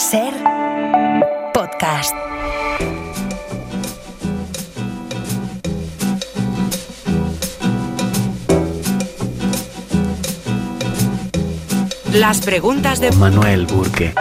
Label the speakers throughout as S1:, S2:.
S1: Ser podcast. Las preguntas de
S2: Manuel Burke.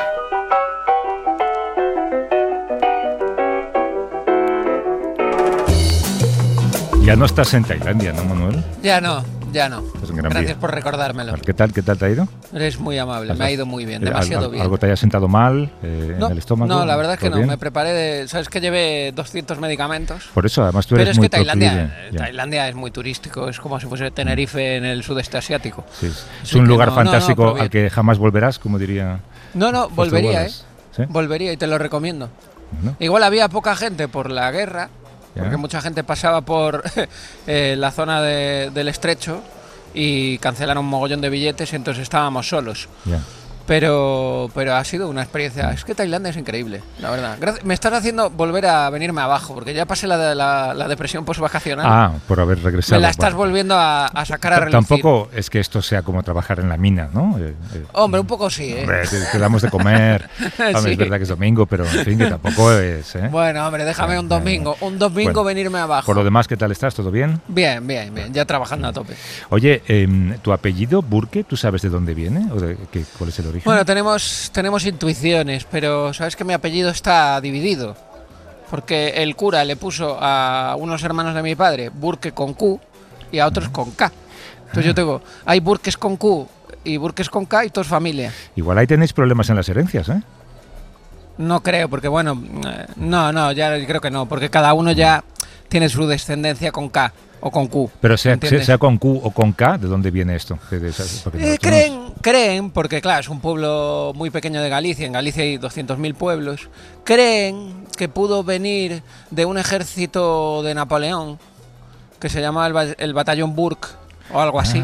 S2: Ya no estás en Tailandia, ¿no, Manuel?
S3: Ya no.
S2: Gracias
S3: por recordármelo.
S2: ¿Qué tal te ha ido?
S3: Eres muy amable, me ha ido muy bien, demasiado bien.
S2: ¿Algo te haya sentado mal en el estómago?
S3: No, la verdad es que no,
S2: bien?
S3: me preparé sabes que llevé 200 medicamentos.
S2: Por eso, además tú eres
S3: pero es
S2: muy
S3: que Tailandia es muy turístico, es como si fuese Tenerife en el sudeste asiático.
S2: Sí. Es un lugar fantástico al que jamás volverás, como diría.
S3: No, volvería,
S2: ¿Sí?
S3: Volvería y te lo recomiendo.
S2: ¿No?
S3: Igual había poca gente por la guerra, porque mucha gente pasaba por la zona del estrecho y cancelaron un mogollón de billetes y entonces estábamos solos. Pero ha sido una experiencia. Es que Tailandia es increíble, la verdad. Me estás haciendo volver a venirme abajo, porque ya pasé la depresión postvacacional.
S2: Ah, por haber regresado.
S3: Me la estás volviendo a sacar a relucir.
S2: Tampoco es que esto sea como trabajar en la mina, ¿no?
S3: Hombre, un poco sí,
S2: Hombre, te damos de comer. Hombre, sí. Es verdad que es domingo, pero en fin, que tampoco es.
S3: Bueno, hombre, déjame un domingo bueno, venirme abajo.
S2: Por lo demás, ¿qué tal estás? ¿Todo bien?
S3: Bien. Ya trabajando a tope.
S2: Oye, ¿tu apellido, Burke, tú sabes de dónde viene? ¿O cuál es el origen?
S3: Bueno, tenemos intuiciones, pero sabes que mi apellido está dividido. Porque el cura le puso a unos hermanos de mi padre Burke con Q y a otros con K. Entonces hay Burkes con Q y Burkes con K y todos familia.
S2: Igual ahí tenéis problemas en las herencias, ¿eh?
S3: No creo, porque no, ya creo que no, porque cada uno ya tiene su descendencia con K o con Q.
S2: Pero sea con Q o con K, ¿de dónde viene esto?
S3: Creen, porque claro, es un pueblo muy pequeño de Galicia, en Galicia hay 200.000 pueblos, creen que pudo venir de un ejército de Napoleón, que se llamaba el Batallón Burke, o algo así,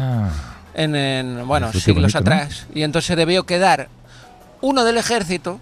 S3: en siglos atrás, ¿no? Y entonces se debió quedar uno del ejército.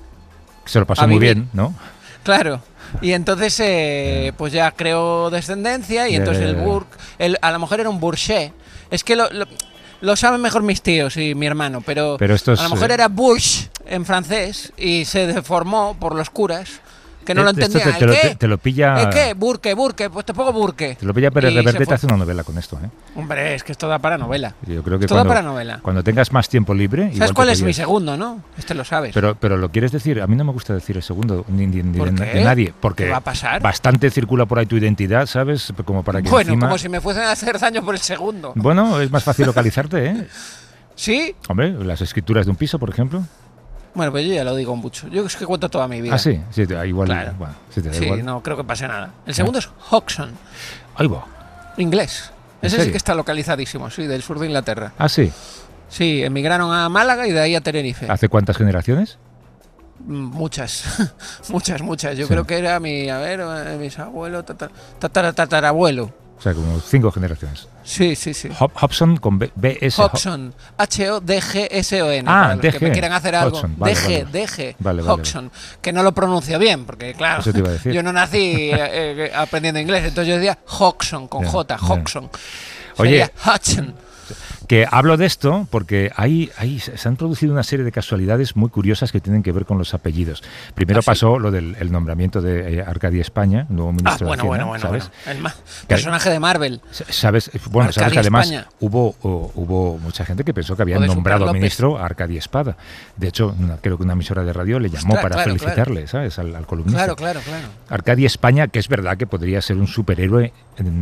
S2: Se lo pasó muy bien, ¿no?
S3: Claro. Y entonces pues ya creó descendencia y entonces el Burke, a lo mejor era un Bourget. Es que lo saben mejor mis tíos y mi hermano, pero a lo mejor era Bush en francés y se deformó por los curas que no lo entendían.
S2: Te lo pilla.
S3: ¿Qué? Burke, pues te pongo Burke.
S2: Te lo pilla Pérez Reverte, te hace una novela con esto, ¿eh?
S3: Hombre, es que esto da para novela.
S2: Yo creo que
S3: novela.
S2: Cuando tengas más tiempo libre.
S3: ¿Sabes cuál es mi segundo, no? Este lo sabes.
S2: Pero lo quieres decir. A mí no me gusta decir el segundo de nadie. Porque
S3: ¿qué va a pasar?
S2: Bastante circula por ahí tu identidad, ¿sabes? Como para que
S3: como si me fuesen a hacer daño por el segundo.
S2: Bueno, es más fácil localizarte, ¿eh?
S3: ¿Sí?
S2: Hombre, las escrituras de un piso, por ejemplo.
S3: Bueno, pues yo ya lo digo mucho. Yo es que cuento toda mi vida.
S2: Ah, sí, igual.
S3: Claro.
S2: Bueno, sí, te da igual.
S3: No creo que pase nada. El segundo es Hodgson.
S2: Ahí va.
S3: Inglés. Ese sí que está localizadísimo, sí, del sur de Inglaterra.
S2: Ah, sí.
S3: Sí, emigraron a Málaga y de ahí a Tenerife.
S2: ¿Hace cuántas generaciones?
S3: Muchas. Yo creo que era mi bisabuelo, tatarabuelo.
S2: O sea, como 5 generaciones.
S3: Sí.
S2: Hobson con B-S.
S3: Hodgson. H-O-D-G-S-O-N.
S2: Ah,
S3: DG. Que me quieran hacer algo.
S2: DG.
S3: Hodgson. Que no lo pronuncio bien, porque claro,
S2: eso te iba a decir.
S3: Yo no nací aprendiendo inglés, entonces yo decía Hodgson, con J, Hodgson.
S2: Oye,
S3: Hodgson.
S2: Que hablo de esto porque se han producido una serie de casualidades muy curiosas que tienen que ver con los apellidos. Primero pasó lo del nombramiento de Arcadia España, nuevo ministro de Hacienda, ¿sabes?
S3: El personaje de Marvel.
S2: ¿Sabes? Bueno, sabes que además hubo mucha gente que pensó que habían nombrado ministro a Arcadia Espada. De hecho, creo que una emisora de radio le llamó para felicitarle, ¿sabes? Al columnista.
S3: Claro.
S2: Arcadia España, que es verdad que podría ser un superhéroe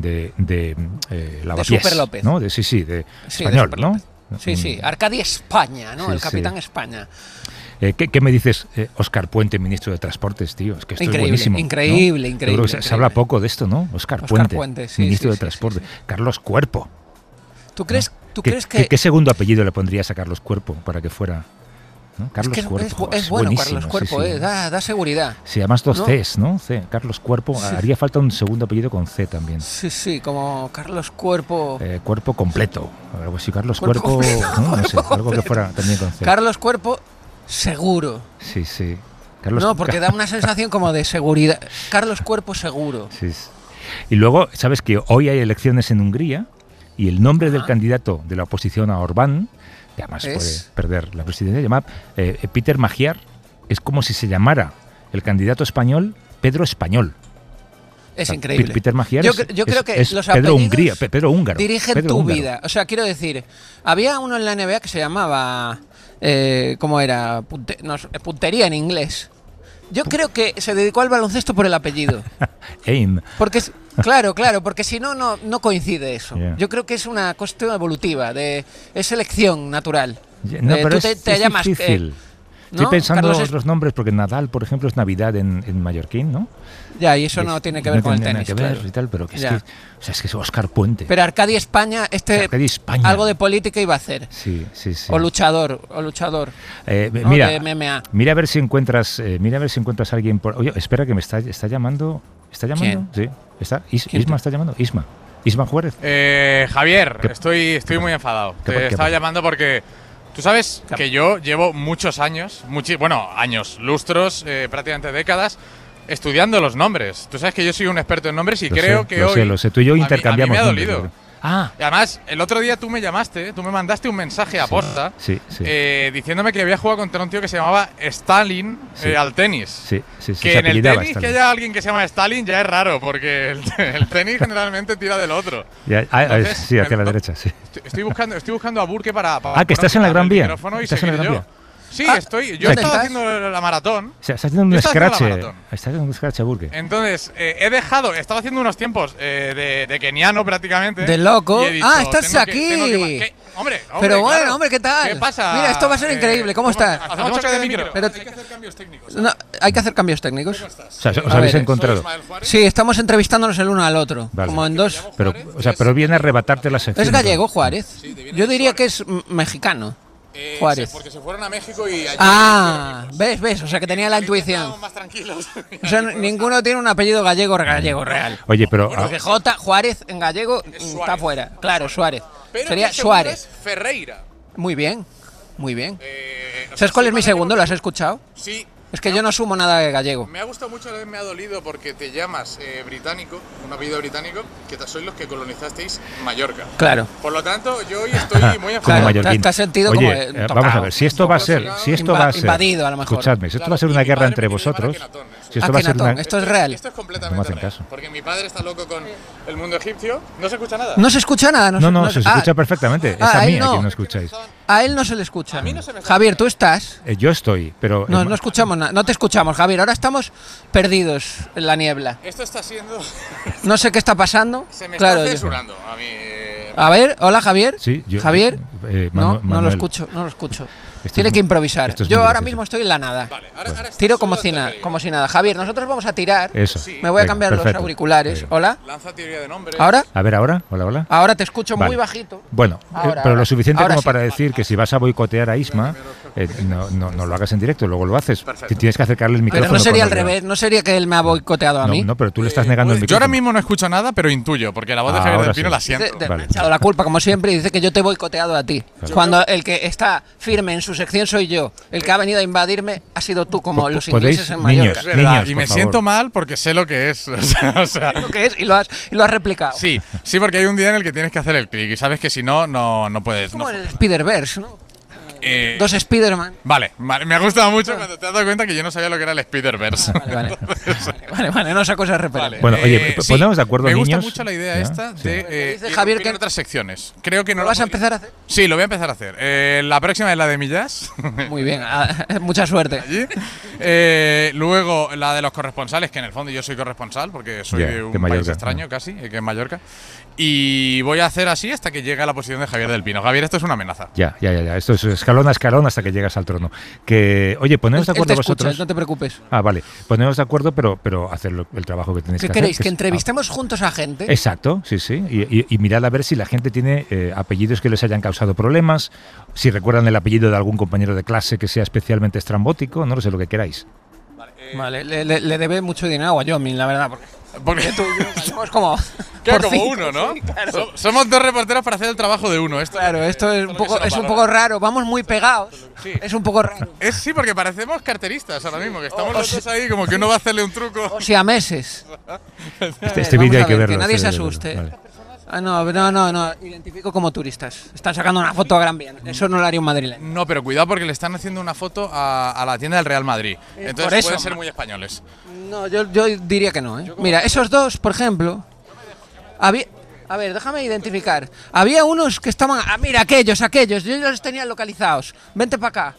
S2: de Lavapiés,
S3: Super López.
S2: ¿no? De español, ¿no?
S3: Sí, Arcadia España, ¿no? El Capitán España.
S2: ¿Qué me dices, Óscar Puente, ministro de Transportes, tío? Es que esto es buenísimo.
S3: Increíble.
S2: Creo que se habla poco de esto, ¿no? Óscar Puente, ministro de Transporte. Sí. Carlos Cuerpo.
S3: ¿Tú crees que...?
S2: ¿Qué segundo apellido le pondrías a Carlos Cuerpo para que fuera...? ¿No? Carlos Cuerpo.
S3: Es bueno Carlos Cuerpo, da seguridad.
S2: Sí, además 2 Cs, ¿no? C. Carlos Cuerpo. Sí. Haría falta un segundo apellido con C también.
S3: Sí, como Carlos Cuerpo.
S2: Cuerpo completo. Algo así, Carlos Cuerpo. No sé, algo que fuera también con C.
S3: Carlos Cuerpo, seguro.
S2: Sí.
S3: Porque da una sensación como de seguridad. Carlos Cuerpo, seguro.
S2: Sí. Y luego, ¿sabes que hoy hay elecciones en Hungría? Y el nombre del candidato de la oposición a Orbán, que además puede perder la presidencia, llamado Peter Magyar, es como si se llamara el candidato español Pedro Español.
S3: Es increíble.
S2: Peter Magyar
S3: yo creo que
S2: es
S3: los
S2: Pedro
S3: apellidos
S2: Pedro húngaro.
S3: dirigen
S2: Pedro
S3: tu
S2: húngaro.
S3: vida. O sea, quiero decir, había uno en la NBA que se llamaba, ¿cómo era? Puntería en inglés. Yo creo que se dedicó al baloncesto por el apellido.
S2: Aim.
S3: Porque claro, porque si no, no coincide eso.
S2: Yeah.
S3: Yo creo que es una cuestión evolutiva, es selección natural.
S2: No, pero
S3: tú
S2: es
S3: llamas,
S2: difícil.
S3: ¿no?
S2: Estoy pensando
S3: Carlos
S2: otros nombres, porque Nadal, por ejemplo, es Navidad en mallorquín, ¿no?
S3: Ya, y eso no tiene que ver con el tenis.
S2: No tiene nada que ver
S3: claro.
S2: y tal, pero es que es Óscar Puente.
S3: Pero Arcadia España,
S2: Arcadia España.
S3: algo de política iba a hacer.
S2: Sí.
S3: O luchador. ¿no?
S2: Mira,
S3: De MMA.
S2: mira a ver si encuentras a alguien por. Oye, espera, que me está llamando. ¿Está llamando?
S3: ¿Quién?
S2: Sí. Isma está llamando. Isma Juárez.
S4: Javier, estoy muy enfadado. Te estaba llamando porque tú sabes que yo llevo muchos años, lustros, prácticamente décadas, estudiando los nombres. Tú sabes que yo soy un experto en nombres y creo que hoy…
S2: Lo sé, tú y yo intercambiamos
S4: a mí me ha
S2: nombres,
S4: dolido.
S2: Ah.
S4: Y además, el otro día tú me mandaste un mensaje a posta diciéndome que había jugado contra un tío que se llamaba Stalin al tenis.
S2: Sí,
S4: que en el tenis que haya alguien que se llama Stalin ya es raro, porque el tenis generalmente tira del otro.
S2: Entonces, sí, hacia la derecha, sí.
S4: Estoy buscando a Burke para
S2: que estás en la Gran Vía.
S4: ¿Estás en la Gran Vía? Sí, yo estaba haciendo la maratón.
S2: O sea, estás haciendo un scratch. Estás haciendo un scratch a Burke.
S4: Entonces, estaba haciendo unos tiempos de keniano prácticamente.
S3: De loco.
S4: Dicho,
S3: estás aquí.
S4: Hombre,
S3: pero bueno,
S4: claro.
S3: hombre, ¿qué tal?
S4: ¿Qué pasa?
S3: Mira, esto va a ser increíble. ¿Cómo estás?
S4: Hacemos choque de micro.
S3: Pero
S4: hay que hacer cambios técnicos.
S3: No, hay que hacer cambios técnicos.
S2: O sea, os habéis encontrado.
S3: Sí, estamos entrevistándonos el uno al otro.
S2: Vale.
S3: Como en dos.
S2: Pero viene a arrebatarte la sección.
S3: ¿Es gallego, Juárez? Yo diría que es mexicano. Juárez.
S4: Porque se fueron a México y allí…
S3: ¿Ves? O sea, que tenía la intuición.
S4: Más tranquilos.
S3: O sea, ninguno tiene un apellido gallego real.
S2: Oye, pero…
S3: Porque Juárez en gallego está fuera. Claro, Suárez.
S4: Pero
S3: Sería Suárez.
S4: Ferreira.
S3: Muy bien. ¿Sabes cuál es mi segundo? ¿Lo has escuchado?
S4: Sí.
S3: Es que yo no sumo nada de gallego.
S4: Me ha gustado mucho, me ha dolido porque te llamas británico, un apellido británico, que sois los que colonizasteis Mallorca.
S3: Claro.
S4: Por lo tanto, yo hoy estoy muy enfadado.
S2: mallorquín.
S3: Te has sentido
S2: Oye,
S3: como tocado.
S2: vamos a ver, si esto va a ser
S3: invadido, a lo mejor.
S2: Escuchadme, si esto va a ser una guerra entre vosotros, si esto va a ser
S3: esto es real.
S4: Esto es completamente
S2: no me hacen
S4: real.
S2: caso.
S4: Porque mi padre está loco con el mundo egipcio. ¿No se escucha nada?
S3: No se escucha nada.
S2: No, se escucha perfectamente. Es a mí a quien no escucháis.
S3: A él no se le escucha.
S4: A mí no se me
S3: Javier, ¿tú estás?
S2: Yo estoy, pero…
S3: No escuchamos nada. No te escuchamos, Javier. Ahora estamos perdidos en la niebla.
S4: Esto está siendo…
S3: No sé qué está pasando.
S4: Se me
S3: claro,
S4: está censurando a mí.
S3: A ver, hola, Javier.
S2: Sí,
S3: Javier. No lo
S2: Manuel.
S3: escucho. Tiene que improvisar. Yo ahora mismo estoy en la nada.
S4: Vale, ahora
S3: Tiro como si nada. Javier, nosotros vamos a tirar.
S2: Eso.
S3: Me voy a
S2: Venga,
S3: cambiar
S2: perfecto.
S3: los auriculares.
S2: Venga.
S3: Hola.
S4: lanza teoría de nombres.
S3: ¿Ahora?
S2: A ver, ahora. Hola.
S3: Ahora te escucho
S2: Vale.
S3: muy bajito.
S2: Bueno,
S3: Ahora,
S2: pero lo suficiente
S3: ahora
S2: como
S3: sí.
S2: para decir que si vas a boicotear a Isma, no lo hagas en directo, luego lo haces. Tienes que acercarle el micrófono.
S3: Pero no sería al
S2: con el-
S3: revés. No sería que él me ha boicoteado a mí.
S2: No, pero tú le estás negando el
S4: Yo
S2: micrófono.
S4: ahora mismo no escucho nada, pero intuyo, porque la voz de Javier
S2: Ahora
S4: del Pino
S2: sí.
S4: la siento.
S3: Me
S2: Vale.
S3: ha echado la culpa, como siempre, y dice que yo te he boicoteado a ti. Cuando el que está firme en su sección soy yo. El que ha venido a invadirme ha sido tú, como los ingleses en Mallorca.
S4: Es verdad,
S2: Niños,
S4: y me
S2: por
S4: siento
S2: favor.
S4: mal porque sé lo que es. O sea,
S3: Lo que es, y lo has replicado.
S4: sí, porque hay un día en el que tienes que hacer el clic y sabes que si no puedes.
S3: Como
S4: No.
S3: el Spider-Verse, ¿no?
S4: Eh,
S3: Dos Spider-Man.
S4: Vale, me ha gustado mucho cuando te has dado cuenta que yo no sabía lo que era el Spider-Verse.
S3: Vale, no saco esas referencias.
S2: Bueno, oye,
S4: sí,
S2: ponemos de acuerdo,
S4: me gusta
S2: niños.
S4: mucho la idea
S2: ¿Ya?
S4: esta
S2: Sí.
S4: de
S3: Dice Javier
S4: irrumpir en
S3: que-
S4: otras secciones. Creo que no
S3: ¿Lo vas a empezar a hacer?
S4: Sí, lo voy a empezar a hacer. La próxima es la de Millas.
S3: Muy bien, mucha suerte.
S4: Allí. Luego la de los corresponsales, que en el fondo yo soy corresponsal porque soy
S2: Ya,
S4: de
S2: de
S4: un país
S2: Mallorca.
S4: extraño casi, que es Mallorca. Y voy a hacer así hasta que llegue a la posición de Javier del Pino. Javier, esto es una amenaza.
S2: Ya. Esto es escalón a escalón hasta que llegas al trono. Que, oye, poneos de
S3: Él te
S2: acuerdo
S3: escucha,
S2: vosotros.
S3: no te preocupes.
S2: Ah, vale. Poneos de acuerdo, pero hacer el trabajo que tenéis
S3: ¿Qué
S2: que
S3: queréis?
S2: hacer.
S3: ¿Que
S2: es-
S3: entrevistemos juntos a gente?
S2: Exacto, sí. Y mirad a ver si la gente tiene apellidos que les hayan causado problemas, si recuerdan el apellido de algún compañero de clase que sea especialmente estrambótico, no lo sé, lo que queráis.
S3: Vale, le debe mucho dinero a Wyoming, la verdad.
S4: Porque
S3: Tú y yo somos como.
S4: Claro,
S3: por
S4: como
S3: cinco,
S4: uno, ¿no?
S3: sí, claro.
S4: Somos dos reporteros para hacer el trabajo de uno.
S3: Claro, esto es un poco,
S4: se nos valora.
S3: raro. Vamos muy pegados.
S4: Sí.
S3: Es un poco raro.
S4: Sí, porque parecemos carteristas ahora mismo, que estamos los dos ahí como que uno va a hacerle un truco.
S3: O sea, meses.
S2: Este vídeo hay que verlo.
S3: Que nadie se
S2: este vídeo hay que
S3: asuste.
S2: verlo, vale.
S3: No. Identifico como turistas. Están sacando una foto a Gran Vía. Eso no lo haría un madrileño.
S4: No, pero cuidado porque le están haciendo una foto a la tienda del Real Madrid. Entonces pueden ser muy españoles.
S3: No, yo diría que no. Mira, esos dos, por ejemplo. A ver, déjame identificar. Había unos que estaban... mira, aquellos. Yo los tenía localizados. Vente para acá.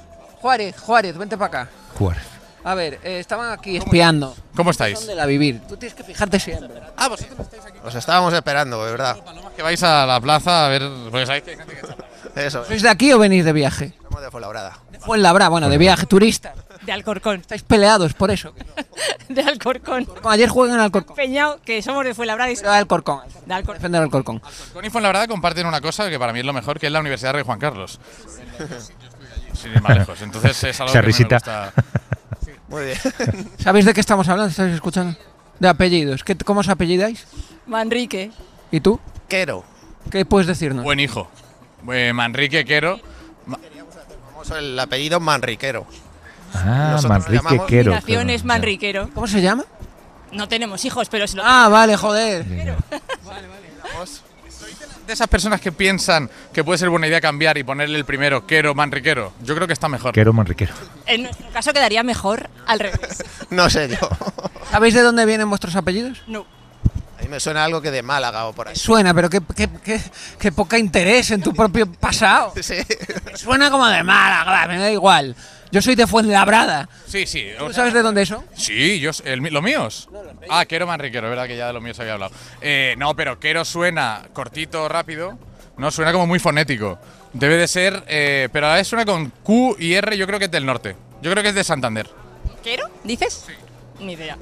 S3: Juárez, vente para acá.
S2: Juárez.
S3: A ver, estaban aquí espiando.
S4: ¿Cómo estáis?
S3: ¿Dónde la vivir? Tú tienes que fijarte siempre.
S4: Vosotros estáis aquí.
S5: Os estábamos esperando, de verdad.
S4: Que vais a la plaza a ver... Porque sabéis que hay gente que está...
S5: Eso.
S3: ¿Sois de aquí o venís de viaje?
S5: Somos de Fuenlabrada.
S3: De Fuenlabrada, bueno, de viaje, turista.
S6: De Alcorcón.
S3: Estáis peleados por eso.
S6: De Alcorcón.
S3: Ayer juegan en Alcorcón.
S6: Peñao, que somos de Fuenlabrada y...
S3: Pero de Alcorcón.
S6: De Alcorcón.
S3: Defender Alcorcón.
S4: Alcorcón y Fuenlabrada comparten una cosa que para mí es lo mejor, que es la Universidad Rey Juan Carlos. Yo estoy allí, sin ir más lejos. Entonces es algo que me gusta...
S5: Muy bien.
S3: ¿Sabéis de qué estamos hablando? ¿Estáis escuchando? De apellidos. ¿Cómo os apellidáis?
S6: Manrique.
S3: ¿Y tú?
S5: Quero.
S3: ¿Qué puedes decirnos?
S4: Buen hijo. Manrique Quero.
S5: Vamos el apellido Manriquero.
S2: Manrique Quero.
S6: Nación es Manriquero.
S3: ¿Cómo se llama?
S6: No tenemos hijos, pero se lo...
S3: Vale, joder.
S5: Vale. Vamos.
S4: De esas personas que piensan que puede ser buena idea cambiar y ponerle el primero Quero Manriquero, yo creo que está mejor.
S2: Quero Manriquero.
S6: En nuestro caso quedaría mejor al revés.
S5: No sé yo.
S3: ¿Sabéis de dónde vienen vuestros apellidos?
S6: No.
S5: A mí me suena algo que de Málaga o por ahí.
S3: Suena, pero qué poca interés en tu propio pasado.
S5: Sí.
S3: Suena como de Málaga, me da igual. Yo soy de Fuenlabrada.
S4: Sí.
S3: ¿Tú sabes de dónde eso?
S4: Sí, ¿los míos? Quero Manriquero, verdad que ya de los míos había hablado. No, pero Quero suena cortito, rápido. No, suena como muy fonético. Debe de ser, pero a la vez suena con Q y R, yo creo que es del norte. Yo creo que es de Santander.
S6: ¿Quero? ¿Dices? Sí. Ni idea.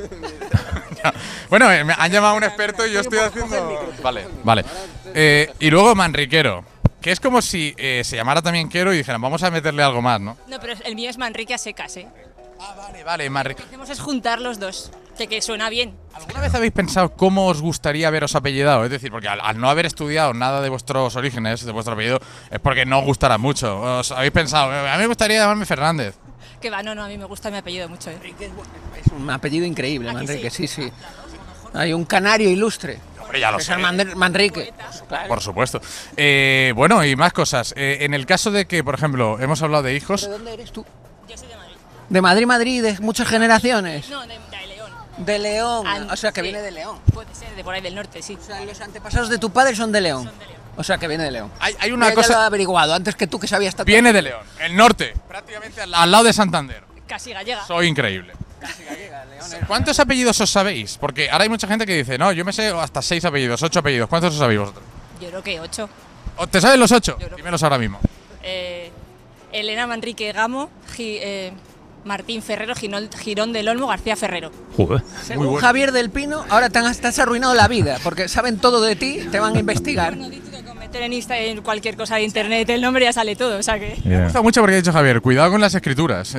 S4: Bueno, me han llamado a un experto y yo estoy haciendo... Vale. Y luego Manriquero, que es como si se llamara también Quero y dijeran, vamos a meterle algo más, ¿no?
S6: No, pero el mío es Manrique a secas, ¿eh?
S4: Vale, Manrique.
S6: Lo que hacemos es juntar los dos, que suena bien.
S4: ¿Alguna vez habéis pensado cómo os gustaría veros apellidado? Es decir, porque al no haber estudiado nada de vuestros orígenes, de vuestro apellido, es porque no os gustará mucho. ¿Os habéis pensado? A mí me gustaría llamarme Fernández.
S6: Que va, no, a mí me gusta mi apellido mucho, ¿eh?
S3: Es un apellido increíble, Manrique, sí. Hay un canario ilustre.
S4: Hombre, ya lo sé.
S3: Manrique.
S4: Por supuesto. Bueno, y más cosas. En el caso de que, por ejemplo, hemos hablado de hijos...
S3: ¿De dónde eres tú?
S6: Yo soy de Madrid.
S3: ¿De Madrid, de muchas generaciones?
S6: No, de León.
S3: De León, o sea que viene de León.
S6: Puede ser, de por ahí del norte, sí.
S3: O sea, los antepasados de tu padre son de León. O sea que viene de León.
S4: Hay una
S3: Ya
S4: cosa...
S3: lo he averiguado, antes que tú que sabías tanto.
S4: Viene de León, el norte, prácticamente al lado de Santander.
S6: Casi gallega.
S4: Soy increíble. ¿Cuántos apellidos os sabéis? Porque ahora hay mucha gente que dice, no, yo me sé hasta 6 apellidos, 8 apellidos. ¿Cuántos os sabéis vosotros?
S6: Yo creo que 8.
S4: ¿Te sabes los 8? Dímelos ahora mismo.
S6: Elena Manrique Gamo, Martín Ferrero, Girón del Olmo, García Ferrero.
S2: Joder.
S3: Según
S4: bueno.
S3: Javier del Pino, ahora te has arruinado la vida, porque saben todo de ti, te van a investigar.
S6: Bueno, dicho que con meter en cualquier cosa de internet el nombre ya sale todo, o sea que...
S4: Me gusta mucho porque ha dicho Javier, cuidado con las escrituras.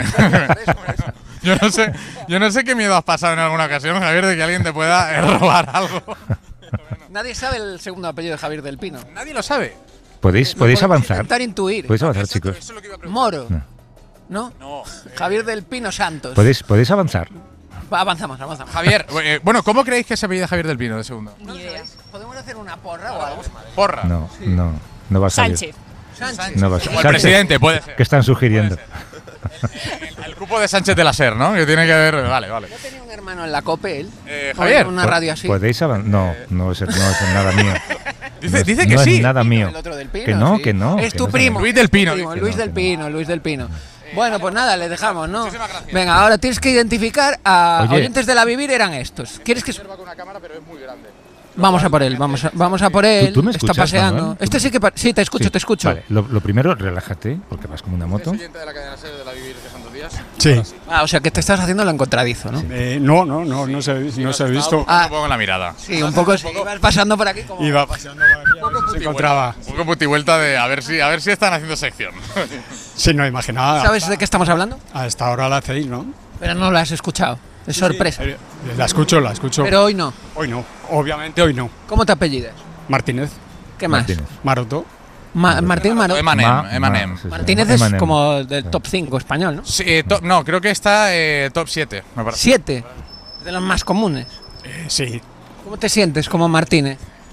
S4: Yo no sé qué miedo has pasado en alguna ocasión, Javier, de que alguien te pueda robar algo.
S3: Nadie sabe el segundo apellido de Javier del Pino.
S4: Nadie lo sabe.
S2: ¿Podéis avanzar?
S3: Intentar intuir.
S2: ¿Podéis avanzar, chicos?
S4: Eso es lo que iba a preguntar.
S3: Moro.
S2: No.
S3: ¿No? Javier del Pino Santos.
S2: ¿Podéis avanzar?
S3: Avanzamos.
S4: Javier, bueno, ¿cómo creéis que se apellida Javier del Pino de segundo?
S6: Ni idea.
S3: ¿Podemos hacer una porra o algo?
S4: Porra.
S2: No va a salir.
S6: Sánchez.
S2: No va a
S4: O
S2: salir.
S4: el presidente, puede ser.
S2: ¿Qué están sugiriendo?
S4: El cupo de Sánchez de la SER, ¿no? Que tiene que ver... Vale.
S3: Yo tenía un hermano en la COPE, él.
S4: Javier.
S3: Una radio así.
S2: ¿Podéis avanzar? No es nada mío.
S4: Dice que
S2: no
S4: sí.
S2: Es nada mío.
S3: El otro del Pino,
S2: Que no.
S3: Es
S2: que
S3: tu
S2: no
S3: primo.
S4: Luis del Pino.
S3: Luis del Pino. Bueno, pues nada, le dejamos, ¿no?
S4: Muchísimas gracias.
S3: Venga, ahora tienes que identificar a
S2: Oye.
S3: oyentes de la Vivir eran estos. ¿Quieres que
S4: Con una cámara, pero es muy grande.
S3: vamos a por él? Vamos a por él.
S2: ¿Tú me
S3: Está
S2: escuchas,
S3: paseando.
S2: Manuel?
S3: Este sí que sí, te escucho.
S2: Vale, lo primero, relájate, porque vas como una moto.
S4: ¿Es oyente de la cadena SER de la Vivir de Santos Días?
S7: Sí.
S3: O sea que te estás haciendo lo encontradizo, ¿no?
S7: No se ha visto.
S4: Un poco en la mirada.
S3: Sí, un poco sí. Ibas pasando por aquí como...
S7: Iba pasando por aquí, a ver si se encontraba.
S4: Un poco putivuelta de a ver si están haciendo sección.
S7: Sí, no imaginaba.
S3: ¿Sabes de qué estamos hablando?
S7: A esta hora la hacéis, ¿no?
S3: Pero no lo has escuchado. Es sorpresa.
S7: La escucho.
S3: Pero hoy no.
S7: Hoy no. Obviamente hoy no.
S3: ¿Cómo te apellidas?
S7: Martínez,
S3: ¿Qué más?
S2: Martínez.
S7: Maroto.
S3: Martín Maro.
S4: Emanem.
S2: Sí,
S3: Martínez es
S2: Emanem.
S3: como del top 5 español, ¿no?
S4: Sí, no, creo que está top 7, me parece.
S3: 7. De los más comunes.
S7: Sí.
S3: ¿Cómo te sientes como Martínez?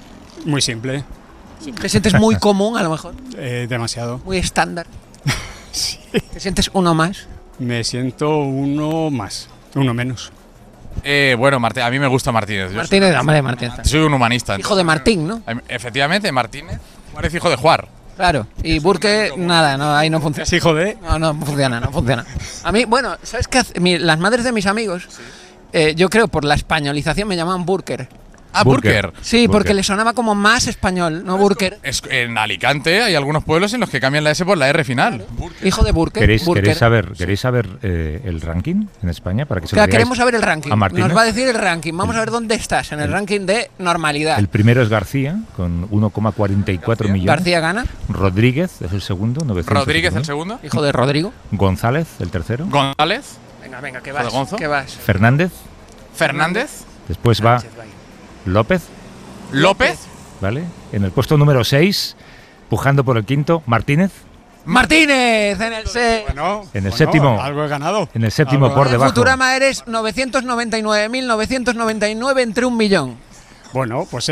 S7: Muy simple.
S3: ¿Te sientes muy común a lo mejor?
S7: Demasiado.
S3: Muy estándar.
S7: Sí.
S3: ¿Te sientes uno más?
S7: Me siento uno más, uno menos.
S4: Bueno, a mí me gusta Martínez.
S3: Martínez, hombre, Martínez.
S4: Soy un humanista.
S3: Hijo de Martín, ¿no?
S4: Efectivamente, Martínez parece hijo de Juar.
S3: Claro, y Burke, nada, no, ahí no funciona.
S7: ¿Es hijo de?
S3: No funciona. A mí, bueno, ¿sabes qué? Las madres de mis amigos, yo creo por la españolización me llamaban Burker.
S4: Ah, Burker.
S3: Sí, porque le sonaba como más español, no Burker.
S4: En Alicante hay algunos pueblos en los que cambian la S por la R final.
S3: Hijo de Burker.
S2: ¿Queréis saber el ranking en España? Para que se
S3: queremos saber el ranking.
S2: A Martínez.
S3: Nos va a decir el ranking. Vamos a ver dónde estás en el ranking de normalidad.
S2: El primero es García, con 1,44 millones.
S3: García gana.
S2: Rodríguez es el segundo, 900.
S4: Rodríguez el segundo.
S3: Hijo de Rodrigo.
S2: González, el tercero.
S4: González.
S3: Venga, ¿qué vas? ¿Qué vas?
S2: Fernández. Después va López, ¿vale? En el puesto número 6, pujando por el quinto, Martínez
S3: en el
S2: séptimo.
S7: Algo he ganado.
S2: En el séptimo por debajo.
S3: En Futurama eres 999.999 entre 1 millón.
S7: Bueno, pues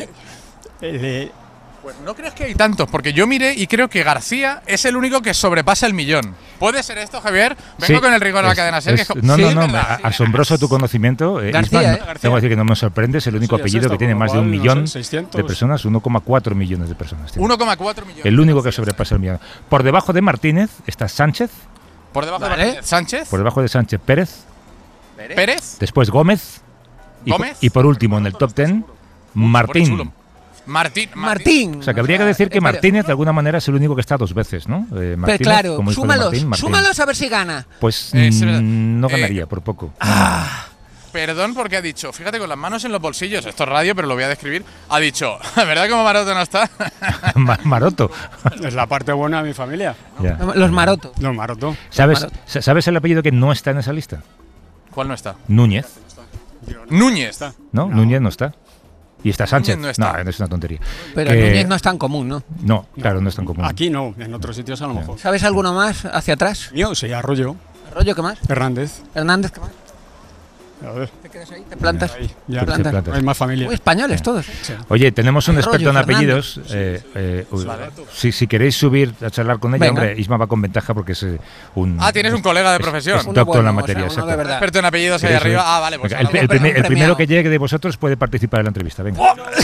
S4: pues no crees que hay tantos, porque yo miré y creo que García es el único que sobrepasa el millón. ¿Puede ser esto, Javier? Vengo con el rigor de la cadena SER.
S2: No, asombroso tu conocimiento.
S3: García,
S2: Isma, tengo que decir que no me sorprende, es el único apellido que tiene más de 1 millón de personas, 1,4 millones de personas.
S4: 1,4 millones.
S2: El único que sobrepasa el millón. Por debajo de Martínez está Sánchez.
S4: Por debajo de Martínez, Sánchez.
S2: Por debajo de Sánchez, Pérez. Después
S4: Gómez.
S2: Y por último, en el top 10, Martín.
S3: Martín.
S2: O sea, que habría que decir que Martínez de alguna manera es el único que está 2 veces, ¿no?
S3: Martínez, pero claro, súmalos a ver si gana.
S2: Pues no ganaría, por poco.
S4: Perdón porque ha dicho, fíjate, con las manos en los bolsillos, esto es radio, pero lo voy a describir, ha dicho, ¿verdad como Maroto no está?
S2: Maroto.
S7: Es la parte buena de mi familia.
S2: Ya.
S3: Los Maroto.
S7: Los Maroto.
S2: ¿Sabes el apellido que no está en esa lista?
S4: ¿Cuál no está?
S2: Núñez.
S4: Núñez.
S2: No, Núñez no está. Y está Sánchez.
S4: No, está.
S2: No, es una tontería.
S3: Pero Núñez no es tan común, ¿no?
S2: No, claro, no es tan común.
S7: Aquí no, en otros sitios a lo mejor.
S3: ¿Sabes alguno más hacia atrás?
S7: Mío, sí, Arroyo.
S3: ¿Arroyo qué más?
S7: Hernández,
S3: ¿qué más?
S7: A ver.
S3: ¿Te quedas ahí? ¿Te plantas?
S7: Ahí, ya.
S3: ¿Te plantas?
S7: Hay más familia.
S3: Muy españoles todos.
S7: Sí.
S2: Oye, tenemos un experto en
S3: Fernández.
S2: apellidos. Si queréis subir a charlar con ella,
S3: Venga.
S2: hombre, Isma va con ventaja porque es un...
S4: Tienes un colega de profesión.
S2: Es doctor en la materia,
S3: uno de
S2: exacto.
S3: verdad.
S4: Experto en apellidos ahí
S2: ¿Queréis
S4: arriba.
S2: subir?
S4: Vale, pues
S2: Venga, el primero que llegue de vosotros puede participar en la entrevista. Venga.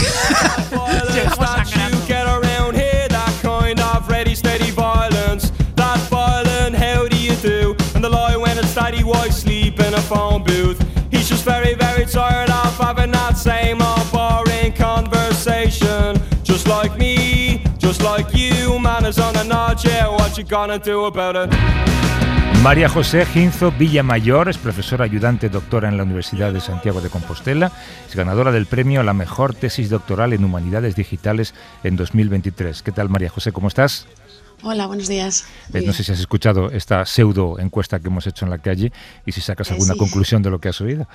S8: He's just very, very tired of having that same old boring conversation. Just like me, just like you, man is on a nod, yeah, what you gonna do about it?
S2: María José Ginzo Villamayor es profesora ayudante doctora en la Universidad de Santiago de Compostela. Es ganadora del premio a la mejor tesis doctoral en Humanidades Digitales en 2023. ¿Qué tal, María José? ¿Cómo estás?
S9: Hola, buenos días.
S2: No sé si has escuchado esta pseudo encuesta que hemos hecho en la calle y si sacas alguna conclusión de lo que has oído.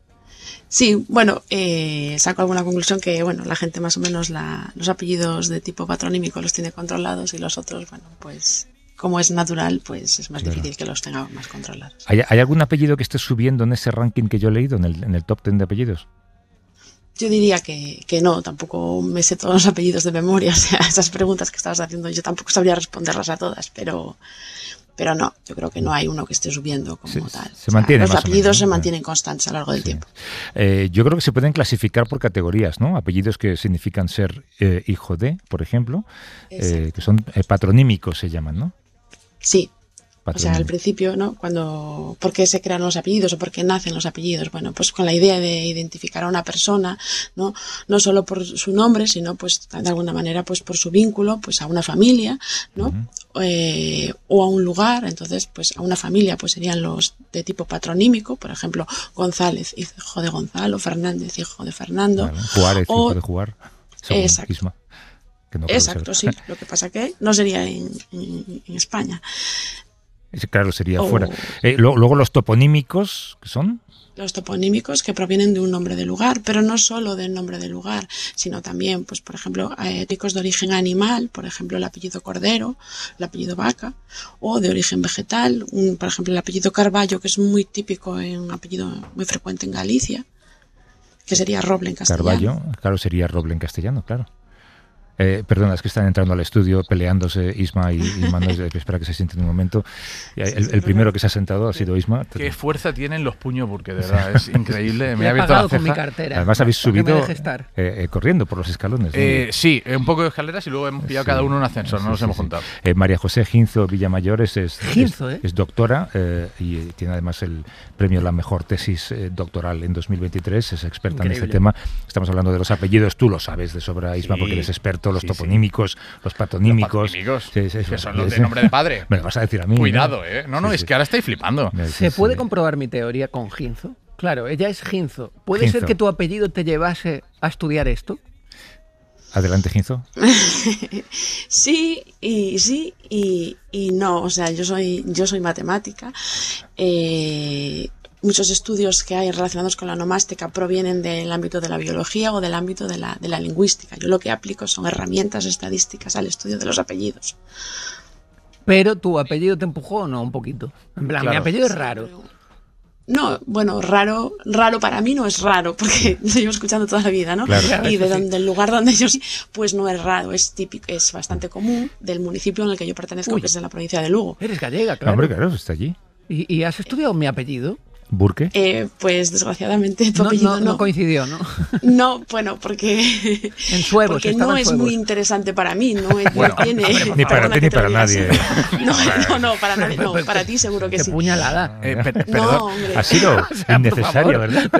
S9: Sí, bueno, saco alguna conclusión que, bueno, la gente más o menos los apellidos de tipo patronímico los tiene controlados y los otros, bueno, pues como es natural, pues es más difícil que los tenga más controlados.
S2: ¿Hay algún apellido que esté subiendo en ese ranking que yo he leído, en el top 10 de apellidos?
S9: Yo diría que no, tampoco me sé todos los apellidos de memoria, o sea, esas preguntas que estabas haciendo yo tampoco sabría responderlas a todas, pero no, yo creo que no hay uno que esté subiendo como tal.
S2: Se mantiene
S9: los
S2: más
S9: apellidos
S2: o menos, ¿no?
S9: se mantienen constantes a lo largo del tiempo.
S2: Yo creo que se pueden clasificar por categorías, ¿no? Apellidos que significan ser hijo de, por ejemplo, que son patronímicos se llaman, ¿no?
S9: Sí. O sea, al principio, ¿no? ¿Por qué se crean los apellidos o por qué nacen los apellidos? Bueno, pues con la idea de identificar a una persona, ¿no? No solo por su nombre, sino pues de alguna manera pues por su vínculo, pues a una familia, ¿no? O a un lugar. Entonces, pues a una familia pues serían los de tipo patronímico, por ejemplo, González, hijo de Gonzalo, Fernández, hijo de Fernando.
S2: Vale. Juárez, hijo de Jugar.
S9: Exacto.
S2: Isma, que no
S9: exacto, sí. Lo que pasa que no sería en España.
S2: Claro, sería fuera. Luego los toponímicos, ¿qué son?
S9: Los toponímicos que provienen de un nombre de lugar, pero no solo del nombre de lugar, sino también, pues por ejemplo, tópicos de origen animal, por ejemplo, el apellido Cordero, el apellido Vaca, o de origen vegetal, por ejemplo, el apellido Carballo, que es muy típico, un apellido muy frecuente en Galicia, que sería Roble en castellano.
S2: Carballo, claro, sería Roble en castellano, claro. Perdona, es que están entrando al estudio peleándose Isma y Manuel. Espera que se sienten un momento. El primero que se ha sentado ha sido Isma.
S4: Qué fuerza tienen los puños, porque de verdad es increíble. Me ha
S10: abierto la ceja. Con mi cartera.
S2: Además habéis subido corriendo por los escalones.
S4: Sí, un poco de escaleras y luego hemos pillado cada uno un ascensor, no nos hemos juntado.
S2: María José Ginzo Villamayor es doctora y tiene además el premio a la mejor tesis doctoral en 2023. Es experta en este tema. Estamos hablando de los apellidos. Tú lo sabes de sobra, Isma, porque eres experto. Los toponímicos, los patronímicos.
S4: Que son los de nombre de padre.
S2: Me lo vas a decir a mí.
S4: Cuidado, ¿eh? No, es que ahora estoy flipando.
S10: ¿Se puede comprobar mi teoría con Ginzo? Claro, ella es Ginzo. ¿Puede ser que tu apellido te llevase a estudiar esto?
S2: Adelante, Ginzo.
S9: Sí y no. O sea, yo soy matemática. Muchos estudios que hay relacionados con la onomástica provienen del ámbito de la biología o del ámbito de la lingüística. Yo lo que aplico son herramientas estadísticas al estudio de los apellidos.
S10: ¿Pero tu apellido te empujó o no? Un poquito. En plan, mi apellido es raro.
S9: No, bueno, raro para mí no es raro, porque lo llevo escuchando toda la vida, ¿no? Claro. Y del lugar donde yo pues no es raro, es típico, es bastante común del municipio en el que yo pertenezco, que es en la provincia de Lugo.
S10: Eres gallega, claro.
S2: Hombre, claro, está allí.
S10: ¿Y has estudiado mi apellido?
S2: ¿Burke?
S9: Pues desgraciadamente tu apellido
S10: no coincidió, ¿no?
S9: No, bueno, porque no es muy interesante para mí, no tiene...
S2: Ni para ti ni para nadie.
S9: No, para nadie, no, para ti seguro que sí.
S10: ¡Qué puñalada!
S9: No, hombre.
S2: Ha sido innecesario, ¿verdad?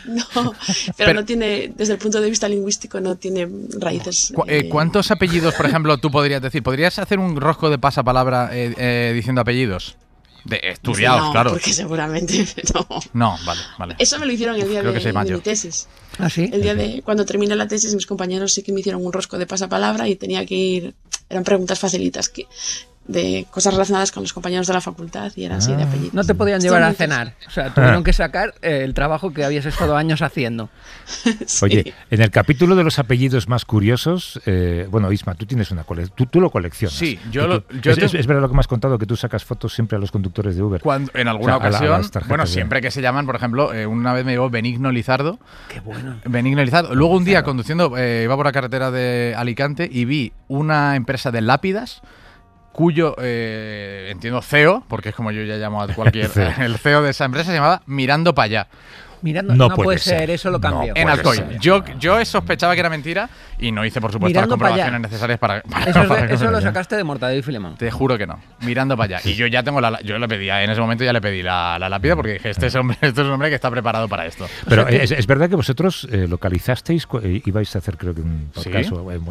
S9: Pero no tiene, desde el punto de vista lingüístico, no tiene raíces.
S4: ¿Cuántos apellidos, por ejemplo, tú podrías decir? ¿Podrías hacer un rosco de pasapalabra diciendo apellidos? Estudiados, claro.
S9: Porque seguramente no.
S4: No, vale.
S9: Eso me lo hicieron el día de mi tesis.
S10: ¿Ah, sí?
S9: El día de cuando terminé la tesis, mis compañeros sí que me hicieron un rosco de pasapalabra y tenía que ir. Eran preguntas facilitas de cosas relacionadas con los compañeros de la facultad y eran así de apellidos.
S10: No te podían llevar a cenar. O sea, tuvieron que sacar el trabajo que habías estado años haciendo.
S9: Sí.
S2: Oye, en el capítulo de los apellidos más curiosos, bueno, Isma, tú tienes una colección. Tú lo coleccionas.
S4: Sí,
S2: es verdad lo que me has contado, que tú sacas fotos siempre a los conductores de Uber.
S4: En alguna ocasión, siempre que se llaman, por ejemplo, una vez me llevó Benigno Lizardo.
S10: Qué bueno.
S4: Benigno Lizardo. Luego un día conduciendo, iba por la carretera de Alicante y vi una empresa de lápidas cuyo, entiendo, CEO, porque es como yo ya llamo a cualquier... el CEO de esa empresa se llamaba Mirando para allá.
S10: Mirando, no puede ser, eso lo cambió.
S4: En Alcoy. Yo sospechaba que era mentira y no hice, por supuesto, las comprobaciones necesarias para
S10: eso lo sacaste de Mortadelo y Filemón.
S4: Te juro que no. Mirando para allá. Y yo ya tengo yo le pedí, en ese momento ya le pedí la lápida porque dije, este es un hombre que está preparado para esto.
S2: Pero es verdad que vosotros localizasteis, ibais a hacer creo que un podcast,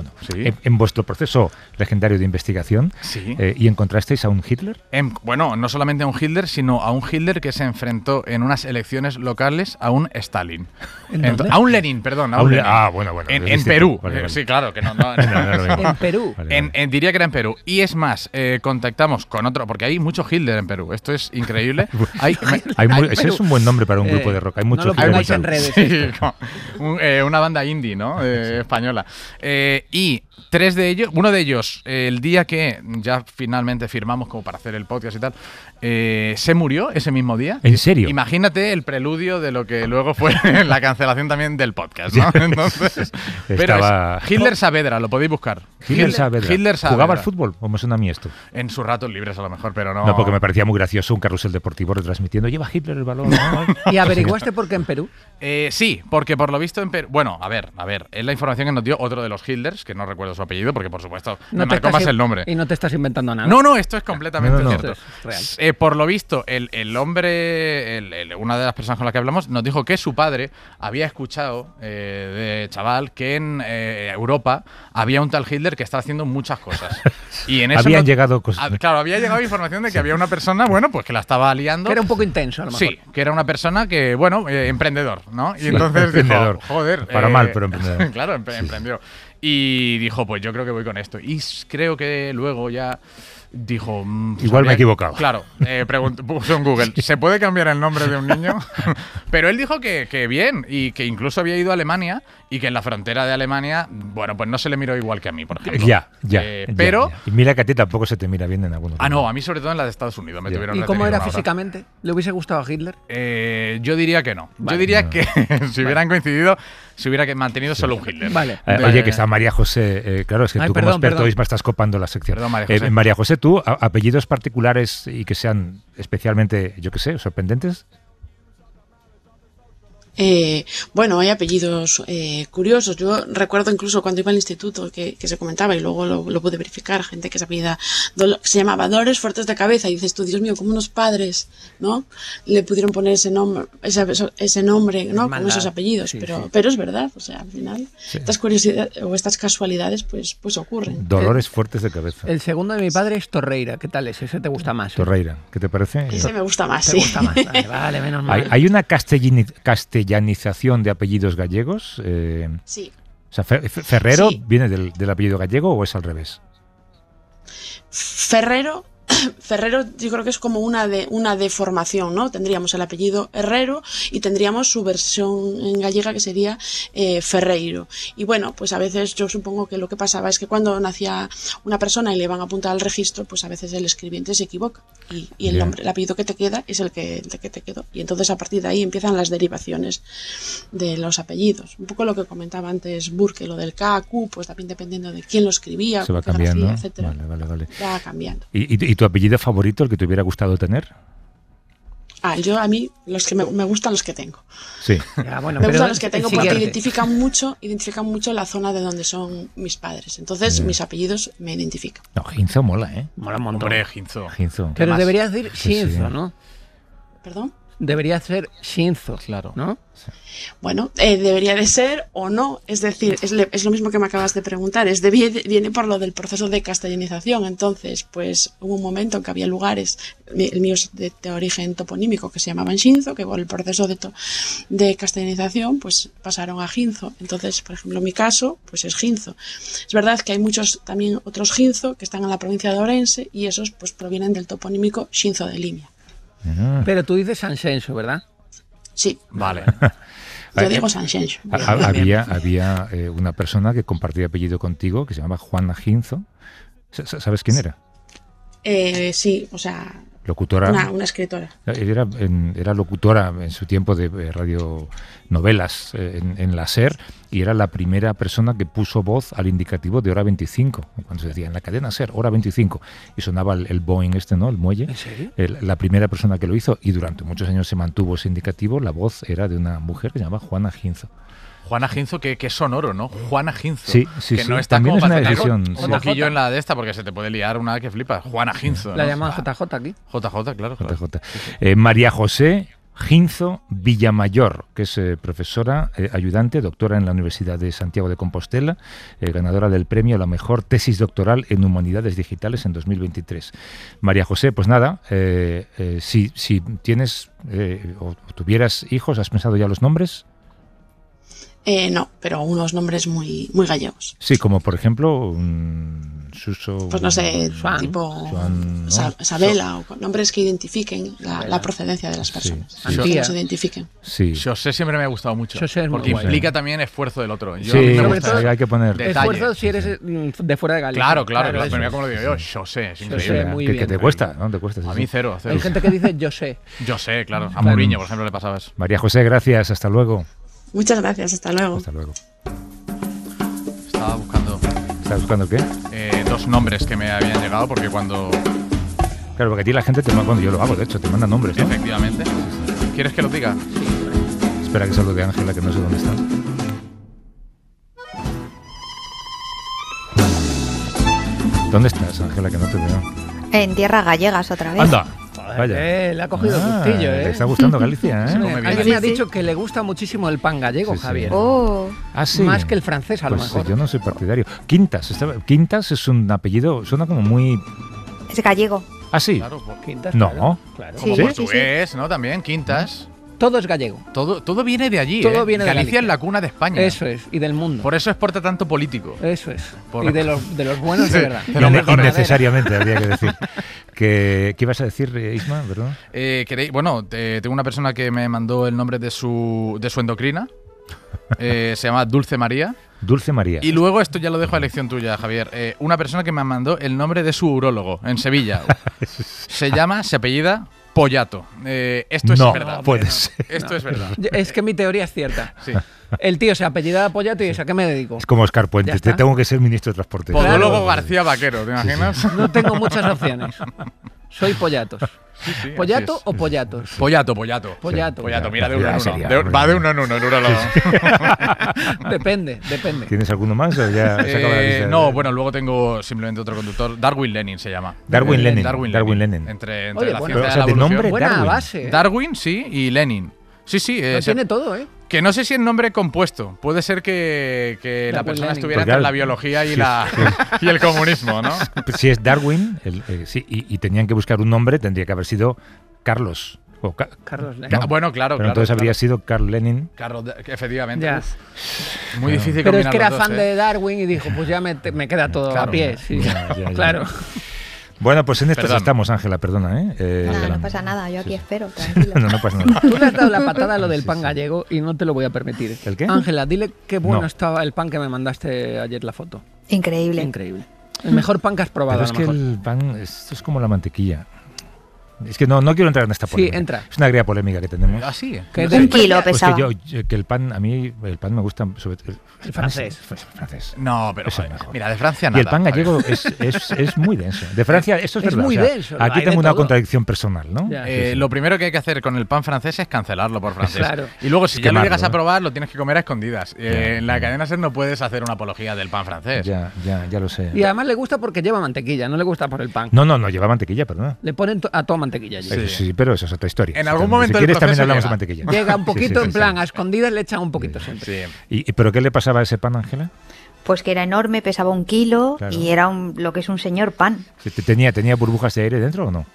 S2: en vuestro proceso legendario de investigación, y encontrasteis a un Hitler.
S4: Bueno, no solamente a un Hitler, sino a un Hitler que se enfrentó en unas elecciones locales a un Stalin. A un Lenin, perdón. Lenin.
S2: Bueno.
S4: En Perú. Vale. Sí, claro, que no.
S10: En Perú.
S4: Diría que era en Perú. Y es más, contactamos con otro, porque hay mucho Hitler en Perú. Esto es increíble.
S2: Ese es un buen nombre para un grupo de rock. Hay mucho Hitler
S10: en redes.
S4: Sí, una banda indie, ¿no? Española. Y uno de ellos, el día que ya finalmente firmamos como para hacer el podcast y tal, se murió ese mismo día.
S2: ¿En serio?
S4: Imagínate el preludio de lo que luego fue la cancelación también del podcast, ¿no? Entonces, pero Hitler Saavedra, lo podéis buscar.
S2: Hitler Saavedra.
S4: Saavedra.
S2: ¿Jugaba al fútbol o me suena a mí esto?
S4: En sus ratos libres a lo mejor, pero no.
S2: No, porque me parecía muy gracioso un carrusel deportivo retransmitiendo. Lleva Hitler el balón.
S10: ¿Y averiguaste por qué en Perú?
S4: Sí, porque por lo visto en Perú... Bueno, a ver, es la información que nos dio otro de los Hitlers, que no recuerdo su apellido, porque por supuesto me marcó más el nombre.
S10: Y no te estás inventando nada.
S4: No, esto es completamente cierto.
S10: Esto es real.
S4: Por lo visto, el hombre, una de las personas con las que hablamos, nos dijo que su padre había escuchado de chaval que en Europa había un tal Hitler que está haciendo muchas cosas. Y en eso
S2: habían llegado cosas.
S4: Claro, había llegado información de que había una persona, bueno, pues que la estaba liando.
S10: Que era un poco intenso, a lo mejor.
S4: Sí, que era una persona que, bueno, emprendedor, ¿no? Y entonces dijo, joder.
S2: Para mal, pero emprendedor.
S4: Claro, emprendió. Y dijo, pues yo creo que voy con esto. Y creo que luego ya dijo...
S2: igual me he equivocado.
S4: Claro, puso en Google, ¿se puede cambiar el nombre de un niño? Pero él dijo que bien, y que incluso había ido a Alemania, y que en la frontera de Alemania, bueno, pues no se le miró igual que a mí, por ejemplo. Pero...
S2: Y mira que a ti tampoco se te mira bien en algunos
S4: casos. No, a mí sobre todo en la de Estados Unidos me tuvieron.
S10: ¿Y cómo era físicamente? ¿Le hubiese gustado a Hitler?
S4: Yo diría que no. Vale, yo diría que si hubieran coincidido, se hubiera mantenido solo un Hitler.
S10: Vale.
S2: Oye, que está María José, claro, es que tú como experto me estás copando la sección.
S4: Perdón, María José.
S2: María José, tú, apellidos particulares y que sean especialmente, yo qué sé, sorprendentes.
S9: Bueno, hay apellidos curiosos. Yo recuerdo incluso cuando iba al instituto que se comentaba, y luego lo pude verificar, gente que se llamaba Dolores Fuertes de Cabeza, y dices tú, Dios mío, como unos padres, ¿no? Le pudieron poner ese nombre, ¿no? Con esos apellidos, sí, pero es verdad, o sea, al final estas curiosidades o estas casualidades pues ocurren.
S2: Dolores Fuertes de Cabeza.
S10: El segundo de mi padre es Torreira. ¿Qué tal es? ¿Ese te gusta más?
S2: Torreira, ¿qué te parece?
S9: Ese me gusta más,
S10: ¿Te
S9: sí.
S10: gusta más? Vale, menos mal.
S2: Hay una castellanización de apellidos gallegos.
S9: Sí.
S2: O sea, ¿Ferrero viene del apellido gallego o es al revés?
S9: Ferrero yo creo que es como una deformación, ¿no? Tendríamos el apellido Herrero y tendríamos su versión en gallega que sería Ferreiro. Y bueno, pues a veces yo supongo que lo que pasaba es que cuando nacía una persona y le van a apuntar al registro, pues a veces el escribiente se equivoca y el nombre, el apellido que te queda es el que te quedó. Y entonces a partir de ahí empiezan las derivaciones de los apellidos. Un poco lo que comentaba antes Burke, lo del K, Q, pues también dependiendo de quién lo escribía,
S2: se va cambiando,
S9: etcétera.
S2: Vale.
S9: Va cambiando.
S2: ¿Y tu apellido favorito, el que te hubiera gustado tener?
S9: A mí, los que me gustan los que tengo.
S2: Sí.
S10: Ya, bueno,
S9: me gustan los que tengo porque identifican mucho la zona de donde son mis padres. Entonces, mis apellidos me identifican.
S2: No, Ginzo mola, ¿eh?
S10: Mola un montón.
S4: Hombre, Ginzo.
S10: Pero deberías decir Shinzo, ¿no?
S9: ¿Perdón?
S10: Debería ser Shinzo,
S4: claro,
S10: ¿no?
S9: Bueno, debería de ser o no. Es decir, es lo mismo que me acabas de preguntar. Viene por lo del proceso de castellanización. Entonces, pues hubo un momento en que había lugares, el mío es de origen toponímico, que se llamaban Shinzo, que por el proceso de castellanización, pues pasaron a Ginzo. Entonces, por ejemplo, mi caso, pues es Ginzo. Es verdad que hay muchos también otros Ginzo que están en la provincia de Ourense y esos pues provienen del toponímico Xinzo de Limia.
S10: Pero tú dices Sanxenxo, ¿verdad?
S9: Sí.
S4: Vale.
S9: Yo digo Sanxenxo.
S2: Había una persona que compartía apellido contigo que se llamaba Juana Ginzo. ¿Sabes quién era?
S9: Sí, o sea...
S2: Locutora.
S9: Una escritora.
S2: Era locutora en su tiempo de radionovelas en la SER, y era la primera persona que puso voz al indicativo de hora 25, cuando se decía en la cadena SER, hora 25, y sonaba el Boeing ¿no? El muelle.
S10: ¿En serio?
S2: La primera persona que lo hizo, y durante muchos años se mantuvo ese indicativo. La voz era de una mujer que se llamaba Juana Ginzo.
S4: Juana Ginzo, que es sonoro, ¿no? Juana Ginzo.
S2: Sí.
S4: Que no está
S2: también
S4: como
S2: es una decisión.
S4: Un poquillo en la de esta, porque se te puede liar una que flipa. Juana Ginzo.
S10: La llaman JJ aquí.
S4: JJ, claro.
S2: JJ. María José Ginzo Villamayor, que es profesora, ayudante, doctora en la Universidad de Santiago de Compostela, ganadora del premio a la mejor tesis doctoral en Humanidades Digitales en 2023. María José, pues nada, si tienes o tuvieras hijos, ¿has pensado ya los nombres?
S9: No, pero unos nombres muy gallegos.
S2: Sí, como por ejemplo Suso...
S9: Pues no sé, tipo Sabela, o nombres que identifiquen la procedencia de las personas.
S10: Sí.
S9: Que se identifiquen.
S2: Sí.
S4: José siempre me ha gustado mucho.
S10: José es
S4: porque
S10: muy
S4: implica también esfuerzo del otro.
S2: Sí, hay que poner
S10: esfuerzo si eres de fuera de Galicia.
S4: Claro. Pero mira cómo lo digo yo. José, es increíble.
S2: Que te cuesta, ¿no? Te cuesta.
S4: A mí cero.
S10: Hay gente que dice José.
S4: José, claro. A Mourinho, por ejemplo, le pasaba eso.
S2: María José, gracias. Hasta luego.
S9: Muchas gracias, hasta luego.
S2: Hasta luego.
S4: Estaba buscando...
S2: ¿Estás buscando qué?
S4: Dos nombres que me habían llegado, porque cuando...
S2: Claro, porque a ti la gente te manda, cuando yo lo hago, de hecho, te manda nombres, ¿no?
S4: Efectivamente. ¿Quieres que lo diga?
S2: Sí. Espera que salude a Ángela, que no sé dónde está. ¿Dónde estás, Ángela, que no te veo?
S11: En tierras gallegas otra vez.
S2: ¡Anda! Vaya.
S10: Le ha cogido gustillo,
S2: Le está gustando Galicia, ¿eh?
S10: Alguien me ha dicho que le gusta muchísimo el pan gallego, Javier.
S11: Oh.
S2: ¿Sí?
S10: Más que el francés, a lo
S2: pues
S10: mejor.
S2: Yo no soy partidario. Quintas es un apellido, suena como muy...
S11: Es gallego.
S2: ¿Ah, sí?
S4: Claro,
S10: Quintas,
S2: no.
S10: Claro.
S4: Como
S11: Sí,
S4: portugués, ¿no? También, Quintas.
S10: Todo es gallego.
S4: Todo viene de allí.
S10: Todo viene de
S4: Galicia es la cuna de España.
S10: Eso es, y del mundo.
S4: Por eso exporta tanto político.
S10: Eso es. Y de los buenos de verdad.
S2: Innecesariamente, habría que decir. ¿Qué ibas a decir, Isma? ¿Verdad?
S4: Tengo una persona que me mandó el nombre de su endocrina. Se llama Dulce María.
S2: Dulce María.
S4: Y luego, esto ya lo dejo a elección tuya, Javier. Una persona que me mandó el nombre de su urólogo en Sevilla. Se apellida Pollato. Esto es verdad.
S2: Puede ser.
S4: Esto es verdad.
S10: Es que mi teoría es cierta.
S4: Sí.
S10: El tío se apellida Pollato y ¿a qué me dedico?
S2: Es como Oscar Puentes. Tengo que ser ministro de Transporte.
S4: Podólogo García Vaquero, ¿te imaginas?
S10: Sí. No tengo muchas opciones. Soy Pollatos.
S4: Sí,
S10: ¿Pollato o Pollatos?
S4: Pollato. Mira, de uno en uno. Va de uno en uno, el urólogo.
S10: Depende.
S2: ¿Tienes alguno más o ya se acaba la lista?
S4: No, luego tengo simplemente otro conductor. Darwin Lenin se llama.
S2: Darwin Lenin.
S4: Entre
S10: Oye,
S4: la
S10: bueno,
S4: ciencia de la evolución.
S2: nombre
S10: buena
S2: Darwin.
S10: base.
S4: Darwin, sí, y Lenin. Sí.
S10: Lo tiene todo, ¿eh?
S4: Que no sé si es nombre compuesto. Puede ser que la persona
S10: Lenin.
S4: estuviera entre la biología y el comunismo, ¿no?
S2: Si es Darwin, y tenían que buscar un nombre, tendría que haber sido Carlos.
S10: Carlos Lenin.
S4: Bueno, claro.
S2: Entonces habría sido Carl Lenin.
S4: Efectivamente.
S10: Ya.
S4: Muy difícil
S10: Pero es
S4: combinar
S10: que era
S4: los dos,
S10: fan de Darwin y dijo, pues ya me queda todo a pie. Sí.
S2: Ya.
S10: Claro.
S2: Bueno, pues en estas estamos, Ángela, perdona.
S11: No pasa nada, yo aquí espero, tranquilo.
S2: No pasa nada.
S10: Tú le has dado la patada a lo del pan gallego y no te lo voy a permitir.
S2: ¿El qué?
S10: Ángela, dile qué bueno estaba el pan que me mandaste ayer la foto.
S11: Increíble.
S10: El mejor pan que has probado.
S2: Pero es que el pan, esto es como la mantequilla. Es que no quiero entrar en esta polémica.
S10: Sí, entra.
S2: Es una agria polémica que tenemos.
S4: ¿Ah, sí?
S11: Un kilo pesaba.
S2: Pues que el pan, a mí el pan me gusta sobre
S10: el francés.
S4: No, pero mira, de Francia nada.
S2: Y el pan gallego es muy denso. De Francia, esto es verdad.
S10: Muy denso.
S2: Aquí tengo una contradicción personal, ¿no?
S4: Lo primero que hay que hacer con el pan francés es cancelarlo por francés.
S10: Claro.
S4: Y luego, si ya lo llegas a probar, lo tienes que comer a escondidas. En la cadena SER no puedes hacer una apología del pan francés.
S2: Ya lo sé.
S10: Y además le gusta porque lleva mantequilla, no le gusta por el pan.
S2: No lleva mantequilla, perdona.
S10: Le ponen a toda mantequilla allí.
S2: Sí, pero eso es otra historia.
S4: En algún momento
S2: si quieres
S4: del
S2: también hablamos
S4: llega.
S2: de mantequilla.
S10: Llega un poquito en plan, a escondidas le echan un poquito siempre.
S4: Sí.
S2: ¿Pero qué le pasaba a ese pan, Ángela?
S11: Pues que era enorme, pesaba 1 kilo y era lo que es un señor pan.
S2: ¿Tenía burbujas de aire dentro o no?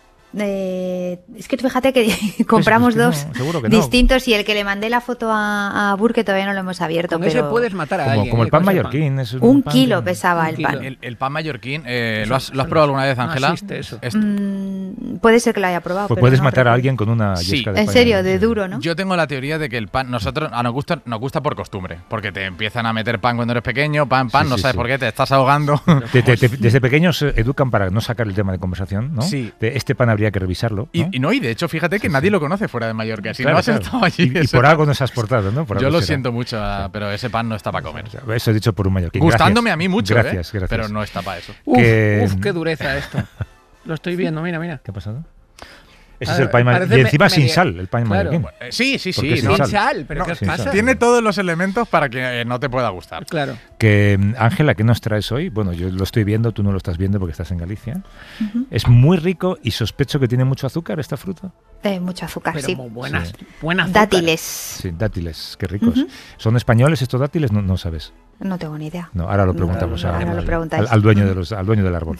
S11: Es que fíjate que compramos dos distintos y el que le mandé la foto a Burke todavía no lo hemos abierto.
S10: Con ese puedes matar a alguien.
S2: Como el pan mallorquín. Es
S11: 1 kilo pesaba el pan.
S4: El pan mallorquín, ¿lo has probado alguna vez, Ángela?
S10: No existe eso.
S11: Puede ser que lo haya probado.
S2: Pues
S11: pero
S2: puedes
S11: no
S2: matar a alguien con una yesca de pan.
S11: En serio, de duro, ¿no?
S4: Yo tengo la teoría de que el pan, nos gusta por costumbre, porque te empiezan a meter pan cuando eres pequeño, pan, no sabes por qué, te estás ahogando.
S2: Desde pequeños educan para no sacar el tema de conversación, ¿no?
S4: Sí.
S2: Este pan habría que revisarlo.
S4: Y de hecho, fíjate que nadie lo conoce fuera de Mallorca. Si no has estado allí.
S2: Y por algo nos has portado, ¿no?
S4: Yo lo siento mucho, pero ese pan no está para comer.
S2: Eso he dicho por un mallorquín.
S4: Gustándome a mí mucho,
S2: gracias.
S4: Pero no está para eso.
S10: Qué dureza esto. Lo estoy viendo, mira.
S2: ¿Qué ha pasado? Ese es el pan mallorquín. Y encima sin sal, el pan mallorquín.
S4: Sí.
S10: Sin sal, pero ¿qué pasa?
S4: Tiene todos los elementos para que no te pueda gustar.
S10: Claro.
S2: Ángela, ¿qué nos traes hoy? Bueno, yo lo estoy viendo, tú no lo estás viendo porque estás en Galicia. Es muy rico y sospecho que tiene mucho azúcar esta fruta.
S11: Mucho azúcar,
S10: pero
S11: sí.
S10: Buenas
S11: dátiles.
S2: Sí, dátiles, qué ricos. ¿Son españoles estos dátiles? No sabes.
S11: No tengo ni idea.
S2: No, ahora lo preguntamos al dueño del árbol.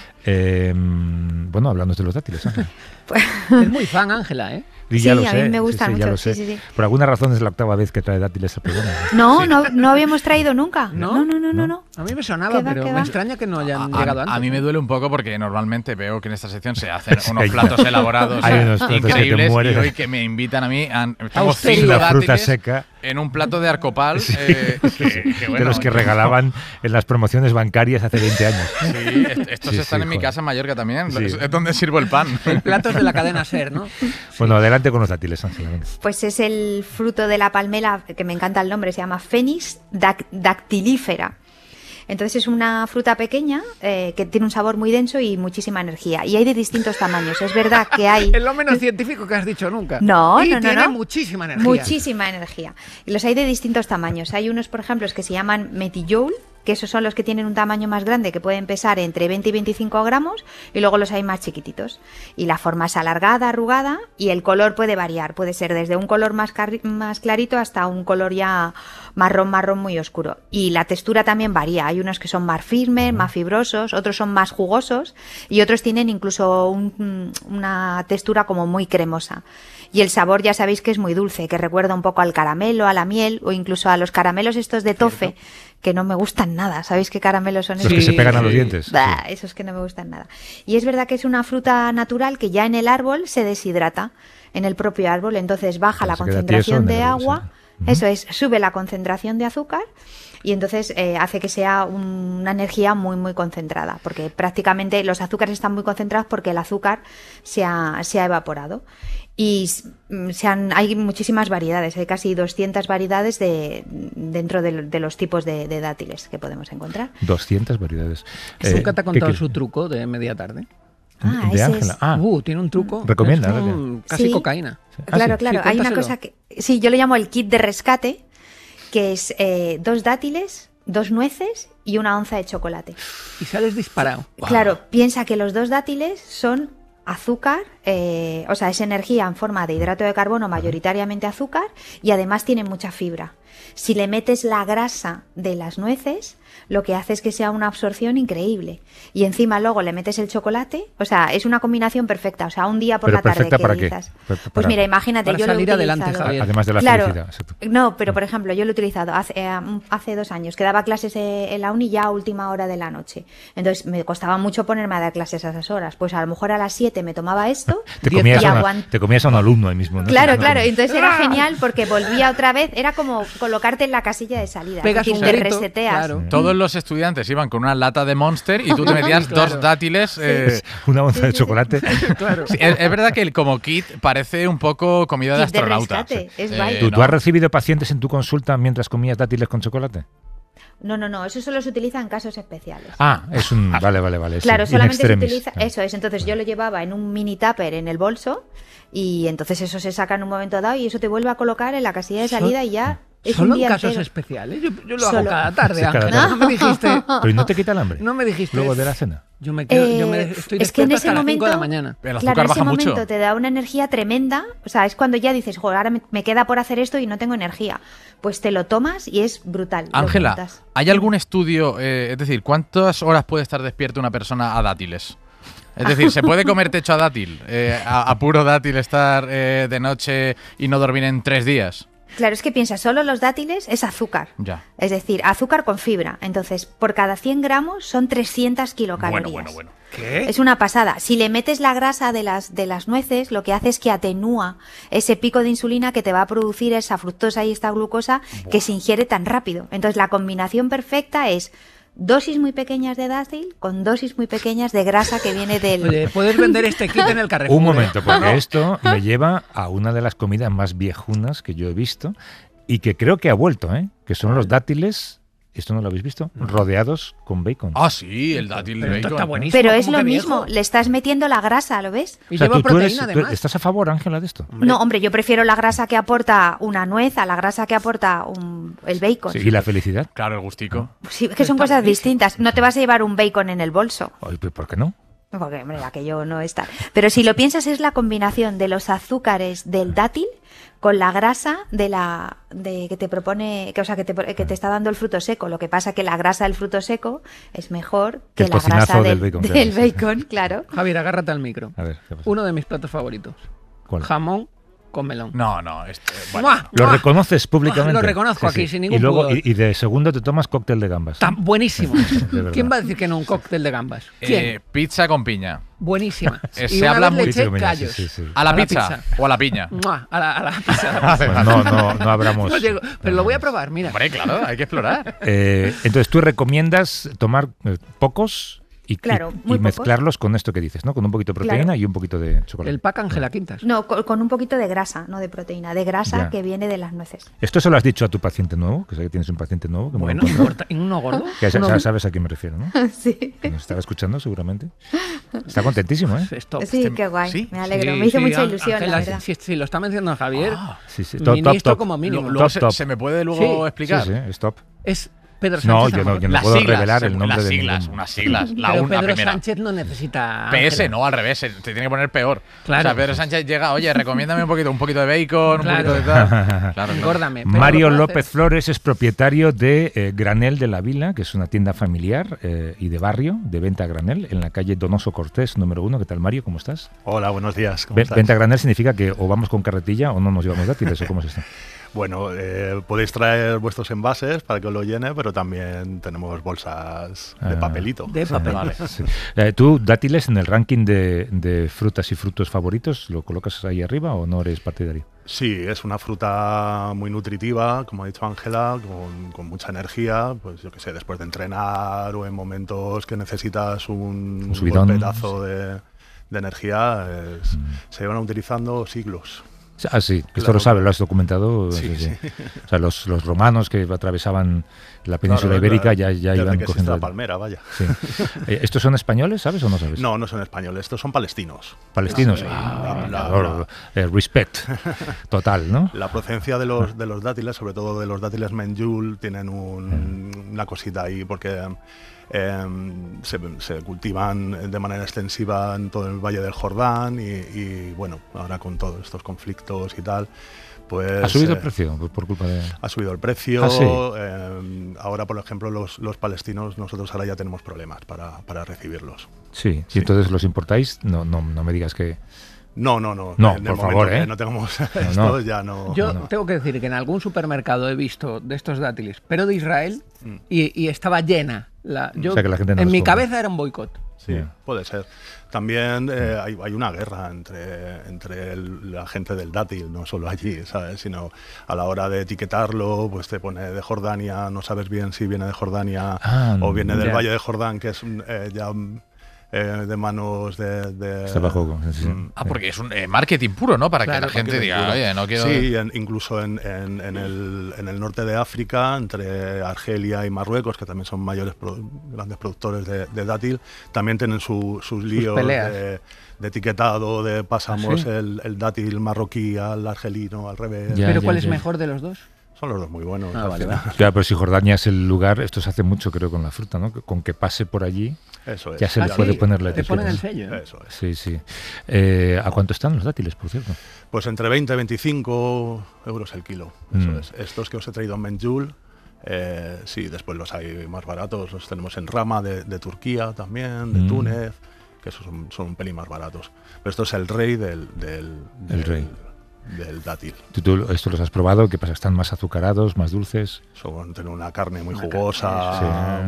S2: Bueno, hablando de los dátiles, Ángela.
S10: Es muy fan, Ángela, ¿eh?
S11: Sí, a mí me gustan mucho. Sí.
S2: Por alguna razón es la 8ª vez que trae dátiles al programa.
S11: No habíamos traído nunca. No.
S10: A mí me sonaba, pero me extraña que no hayan llegado antes.
S4: A mí me duele un poco porque normalmente veo que en esta sección se hacen unos platos elaborados increíbles y hoy que me invitan a mí, tengo 5 dátiles
S2: seca
S4: en un plato de arcopal
S2: de los que regalaban en las promociones bancarias hace 20 años.
S4: Sí, estos están en mi casa en Mallorca también, es donde sirvo el pan.
S10: El plato es de la cadena SER, ¿no?
S2: Bueno, adelante con los dátiles, Ángela.
S11: Pues es el fruto de la palmera, que me encanta el nombre, se llama Phoenix dactilífera. Entonces es una fruta pequeña que tiene un sabor muy denso y muchísima energía. Y hay de distintos tamaños. Es verdad que hay...
S10: Es lo menos científico que has dicho nunca.
S11: No.
S10: Tiene muchísima energía.
S11: Muchísima energía. Y los hay de distintos tamaños. Hay unos, por ejemplo, que se llaman metijoule, que esos son los que tienen un tamaño más grande, que pueden pesar entre 20 y 25 gramos, y luego los hay más chiquititos. Y la forma es alargada, arrugada, y el color puede variar. Puede ser desde un color más clarito hasta un color ya marrón muy oscuro. Y la textura también varía. Hay unos que son más firmes, más fibrosos, otros son más jugosos, y otros tienen incluso una textura como muy cremosa. Y el sabor ya sabéis que es muy dulce, que recuerda un poco al caramelo, a la miel o incluso a los caramelos estos de tofe, que no me gustan nada. ¿Sabéis qué caramelos son esos?
S2: Los que se pegan a los dientes.
S11: Bah, esos que no me gustan nada. Y es verdad que es una fruta natural que ya en el árbol se deshidrata, en el propio árbol, entonces baja la concentración de agua, eso es, sube la concentración de azúcar y entonces hace que sea una energía muy concentrada, porque prácticamente los azúcares están muy concentrados porque el azúcar se ha evaporado. Y hay muchísimas variedades, hay casi 200 variedades dentro de los tipos de dátiles que podemos encontrar.
S2: 200 variedades.
S10: ¿Nunca te ha contado su truco de media tarde?
S2: De Ángela.
S10: Tiene un truco.
S2: Recomienda.
S10: Casi cocaína.
S11: Claro. Hay una cosa que... Sí, yo lo llamo el kit de rescate, que es 2 dátiles, 2 nueces y 1 onza de chocolate.
S10: Y sales disparado.
S11: Claro, piensa que los 2 dátiles son azúcar, o sea, es energía en forma de hidrato de carbono, mayoritariamente azúcar, y además tiene mucha fibra. Si le metes la grasa de las nueces, lo que hace es que sea una absorción increíble. Y encima luego le metes el chocolate, o sea, es una combinación perfecta. O sea, un día por la tarde que
S2: ¿para
S11: dices,
S2: qué?
S11: Pues mira, imagínate, yo lo he utilizado.
S10: Adelante, Javier.
S2: Además de la felicidad.
S11: No, pero por ejemplo, yo lo he utilizado hace 2 años, que daba clases en la uni ya a última hora de la noche. Entonces me costaba mucho ponerme a dar clases a esas horas. Pues a lo mejor a las 7 me tomaba esto
S2: te comías a un alumno ahí mismo, ¿no?
S11: Claro. Entonces era genial porque volvía otra vez, era como colocarte en la casilla de salida.
S10: Pegas
S11: es decir, te reseteas.
S4: Claro. Todos los estudiantes iban con una lata de Monster y tú te metías 2 dátiles.
S2: Una onza de chocolate.
S4: Claro. Sí, es verdad que como kit parece un poco comida de astronauta.
S2: ¿Tú has recibido pacientes en tu consulta mientras comías dátiles con chocolate?
S11: No, eso solo se utiliza en casos especiales.
S2: Es un... Vale.
S11: Claro, solamente se utiliza... Eso es, entonces yo lo llevaba en un mini tupper en el bolso y entonces eso se saca en un momento dado y eso te vuelve a colocar en la casilla de salida y ya...
S10: ¿Solo en casos especiales? Yo lo hago cada tarde, Ángel. No me dijiste...
S2: ¿Pero no te quita el hambre?
S10: No me dijiste...
S2: Luego de la cena.
S10: Yo estoy despierto hasta las 5 de la mañana.
S4: El azúcar baja mucho.
S11: En ese momento te da una energía tremenda. O sea, es cuando ya dices, joder, ahora me queda por hacer esto y no tengo energía. Pues te lo tomas y es brutal.
S4: Ángela, ¿hay algún estudio, es decir, cuántas horas puede estar despierta una persona a dátiles? Es decir, ¿se puede comer techo a dátil? A puro dátil estar de noche y no dormir en 3 días.
S11: Claro, es que piensa, solo los dátiles es azúcar.
S4: Ya.
S11: Es decir, azúcar con fibra. Entonces, por cada 100 gramos son 300 kilocalorías.
S4: Bueno.
S10: ¿Qué?
S11: Es una pasada. Si le metes la grasa de las nueces, lo que hace es que atenúa ese pico de insulina que te va a producir esa fructosa y esta glucosa que se ingiere tan rápido. Entonces, la combinación perfecta es dosis muy pequeñas de dátil con dosis muy pequeñas de grasa que viene del...
S10: Oye, puedes vender este kit en el Carrefour.
S2: Un momento, porque esto me lleva a una de las comidas más viejunas que yo he visto y que creo que ha vuelto, que son los dátiles... ¿Esto no lo habéis visto? Rodeados con bacon.
S4: Ah, sí, el dátil de bacon.
S10: Está buenísimo.
S11: Pero es lo mismo, le estás metiendo la grasa, ¿lo ves?
S10: Y lleva proteína, además.
S2: ¿Estás a favor, Ángela, de esto?
S11: No, hombre, yo prefiero la grasa que aporta una nuez a la grasa que aporta el bacon.
S2: Sí, ¿y la felicidad?
S4: Claro, el gustico.
S11: Sí, que son cosas distintas. No te vas a llevar un bacon en el bolso.
S2: ¿Por qué no?
S11: Porque, hombre, aquello no está. Pero si lo piensas, es la combinación de los azúcares del dátil con la grasa que te propone, que te está dando el fruto seco. Lo que pasa que la grasa del fruto seco es mejor que la grasa del bacon, claro.
S10: Javier, agárrate al micro.
S2: A ver, ¿qué pasa?
S10: Uno de mis platos favoritos.
S2: ¿Cuál?
S10: Jamón con melón.
S4: No.
S10: Bueno.
S2: ¿Lo reconoces públicamente?
S10: Lo reconozco aquí, sin ningún
S2: Y luego,
S10: pudor.
S2: y de segundo te tomas cóctel de gambas.
S10: Está buenísimo.
S2: ¿Quién
S10: va a decir que no un cóctel de gambas? ¿Quién?
S4: Pizza con piña.
S10: Buenísima.
S4: Se habla mucho.
S10: Callos.
S2: Sí.
S4: ¿A la pizza o a la piña?
S10: A la pizza.
S2: Pues no abramos.
S10: Pero lo voy a probar, mira.
S4: Hombre, claro, hay que explorar.
S2: Entonces, ¿tú recomiendas tomar pocos? Y mezclarlos con esto que dices, ¿no? Con un poquito de proteína y un poquito de chocolate.
S10: El pack Ángela Quintas.
S11: No, con un poquito de grasa, no de proteína, de grasa que viene de las nueces.
S2: ¿Esto se lo has dicho a tu paciente nuevo? Que sé que tienes un paciente nuevo. Que
S10: bueno, uno gordo.
S2: Que ya sabes a quién me refiero, ¿no?
S11: Sí.
S2: Que nos estaba escuchando seguramente. Está contentísimo, ¿eh?
S11: Sí, qué guay. ¿Sí? Me alegro. Me hizo mucha ilusión,
S10: Ángela,
S11: la verdad.
S10: Si lo está mencionando Javier,
S2: Ministro
S10: como mínimo.
S4: ¿Se me puede luego explicar?
S2: Sí, es top.
S10: Es Pedro Sánchez.
S2: No, yo no puedo revelar el nombre de ningún.
S4: Unas siglas.
S10: Pero Pedro
S4: primera.
S10: Sánchez no necesita...
S4: PS, no, al revés, te tiene que poner peor.
S10: Claro.
S4: O sea, Pedro Sánchez llega, oye, recomiéndame un poquito de bacon, un poquito de tal. Claro,
S10: engórdame.
S2: Mario López Flores es propietario de Granel de la Vila, que es una tienda familiar y de barrio, de venta a granel, en la calle Donoso Cortés, número 1. ¿Qué tal, Mario? ¿Cómo estás?
S12: Hola, buenos días. ¿Cómo estás?
S2: Venta a granel significa que o vamos con carretilla o no nos llevamos dátiles, ¿o cómo es esto?
S12: Bueno, podéis traer vuestros envases para que os lo llene, pero también tenemos bolsas de papelito.
S10: De papel.
S12: Vale.
S2: Sí. ¿Tú, dátiles, en el ranking de frutas y frutos favoritos, lo colocas ahí arriba o no eres partidario?
S12: Sí, es una fruta muy nutritiva, como ha dicho Ángela, con mucha energía, pues yo que sé, después de entrenar o en momentos que necesitas un golpetazo de energía, se llevan utilizando siglos.
S2: Ah, sí,
S12: claro.
S2: Esto lo sabes, lo has documentado.
S12: Sí, sí.
S2: O sea, los romanos que atravesaban la península ibérica ya iban cogiendo
S12: la palmera, vaya.
S2: Sí. ¿Estos son españoles, sabes o no sabes?
S12: No, no son españoles, estos son palestinos.
S2: Palestinos. Respect. Total, ¿no?
S12: La procedencia de los dátiles, sobre todo de los dátiles Menjul, tienen una cosita ahí, porque se cultivan de manera extensiva en todo el Valle del Jordán y bueno, ahora con todos estos conflictos y tal, pues...
S2: ¿Ha subido el precio por culpa de...?
S12: Ha subido el precio.
S2: ¿Ah, sí?
S12: Ahora, por ejemplo, los palestinos, nosotros ahora ya tenemos problemas para recibirlos.
S2: Sí, si entonces los importáis, no me digas que...
S12: No,
S2: por favor,
S12: no tengamos esto, ya no.
S10: Yo tengo que decir que en algún supermercado he visto de estos dátiles, pero de Israel, y estaba llena.
S2: O sea, que la gente no
S10: en mi
S2: compra.
S10: cabeza era un boicot.
S12: Sí, puede ser. También hay una guerra entre la gente del dátil, no solo allí, ¿sabes? Sino a la hora de etiquetarlo, pues te pone de Jordania, no sabes bien si viene de Jordania o viene del Valle de Jordán, que es ya... de manos de
S2: Está bajo, sí.
S4: Porque es un marketing puro, ¿no? Para que la gente diga, oye, no quiero...
S12: Sí, incluso en el norte de África, entre Argelia y Marruecos, que también son grandes productores de dátil, también tienen sus líos de etiquetado, de pasamos el dátil marroquí al argelino, al revés.
S10: ¿Pero cuál es mejor de los dos?
S12: Son los dos muy buenos.
S10: Vale.
S2: Claro, pero si Jordania es el lugar, esto se hace mucho, creo, con la fruta, ¿no? Con que pase por allí,
S12: eso es.
S2: ya se le puede poner la
S10: Te
S2: etiqueta.
S10: ponen el sello.
S12: Eso es.
S2: Sí. ¿A cuánto están los dátiles, por cierto?
S12: Pues entre 20 y 25 euros el kilo. Eso es. Estos que os he traído en Menjul, sí, después los hay más baratos. Los tenemos en Rama de Turquía también, de Túnez, que esos son un pelín más baratos. Pero esto es el rey del dátil.
S2: ¿Tú esto los has probado? ¿Qué pasa? ¿Están más azucarados, más dulces?
S12: Tienen una carne muy jugosa,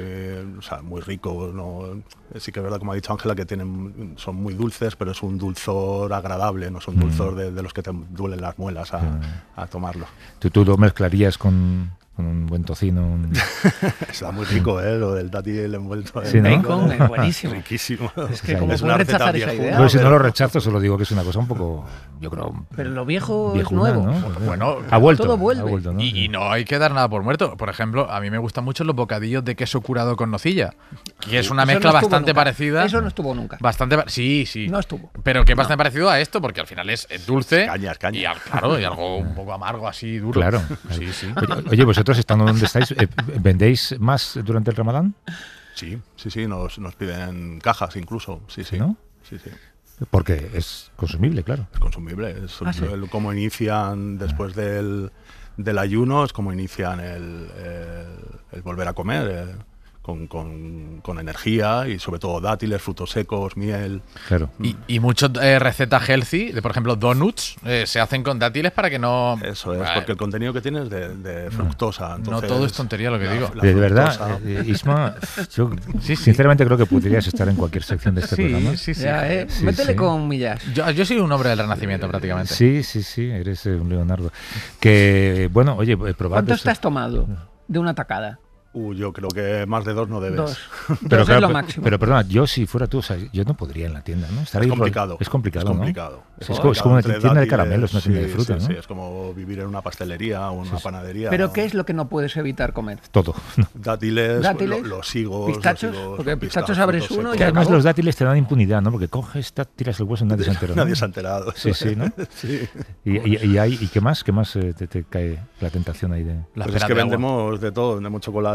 S12: muy rico, ¿no? Sí que es verdad, como ha dicho Ángela, que son muy dulces, pero es un dulzor agradable, no es un dulzor de los que te duelen las muelas a tomarlo.
S2: ¿Tú lo mezclarías con un buen tocino?
S12: Está muy rico, lo del dátil envuelto
S2: en
S10: bacon, es buenísimo.
S12: Riquísimo.
S10: Es que como puedes rechazar esa idea.
S2: Pero si no lo rechazo, solo digo que es una cosa un poco, yo creo...
S10: Pero lo viejo
S2: viejuna,
S10: es nuevo.
S2: ¿no?
S4: Bueno,
S2: ha vuelto.
S10: Todo vuelve.
S2: Ha vuelto, ¿no?
S4: Y no hay que dar nada por muerto. Por ejemplo, a mí me gustan mucho los bocadillos de queso curado con nocilla, que es una mezcla bastante parecida.
S10: Eso no estuvo nunca.
S4: Sí.
S10: No estuvo.
S4: Pero que es bastante parecido a esto, porque al final es dulce.
S12: Caña.
S4: Y algo un poco amargo, así, duro.
S2: Claro.
S4: Sí.
S2: Oye, vosotros, estando donde estáis, ¿vendéis más durante el Ramadán?
S12: Sí, nos piden cajas incluso, sí.
S2: ¿No?
S12: Sí.
S2: Porque es consumible, claro.
S12: Es consumible, como inician después del ayuno, es como inician el volver a comer, con energía y sobre todo dátiles, frutos secos, miel.
S2: Claro.
S4: Y muchas recetas healthy, por ejemplo donuts, se hacen con dátiles para que no...
S12: Eso es, porque el contenido que tiene es de fructosa. Entonces,
S4: no todo es tontería lo que digo.
S2: De verdad, Isma, yo sinceramente creo que podrías estar en cualquier sección de este programa.
S10: Sí. Métele con millas.
S4: Yo soy un hombre del Renacimiento prácticamente.
S2: Sí, eres un Leonardo. Que, bueno, oye, probad...
S10: ¿Cuántos te has tomado de una tacada?
S12: Yo creo que más de 2 no debes.
S10: 2.
S2: Pero
S10: es lo máximo.
S2: Pero perdona, yo si fuera tú, o sea, yo no podría en la tienda, ¿no?
S12: Es complicado.
S2: Es complicado, ¿no?
S12: Es
S2: como una tienda de caramelos, una tienda de fruta, ¿no?
S12: Sí, es como vivir en una pastelería o una panadería.
S10: ¿Pero qué es lo que no puedes evitar comer?
S2: Todo.
S12: Dátiles, los higos,
S10: pistachos, porque pistachos abres uno y
S2: además los dátiles te dan impunidad, ¿no? Porque coges, tiras el hueso y nadie se ha enterado.
S12: Nadie se ha enterado.
S2: Sí, ¿no?
S12: Sí.
S2: ¿Y qué más? ¿Qué más te cae la tentación ahí de...?
S12: Pues es que vendemos de todo, vendemos chocolate,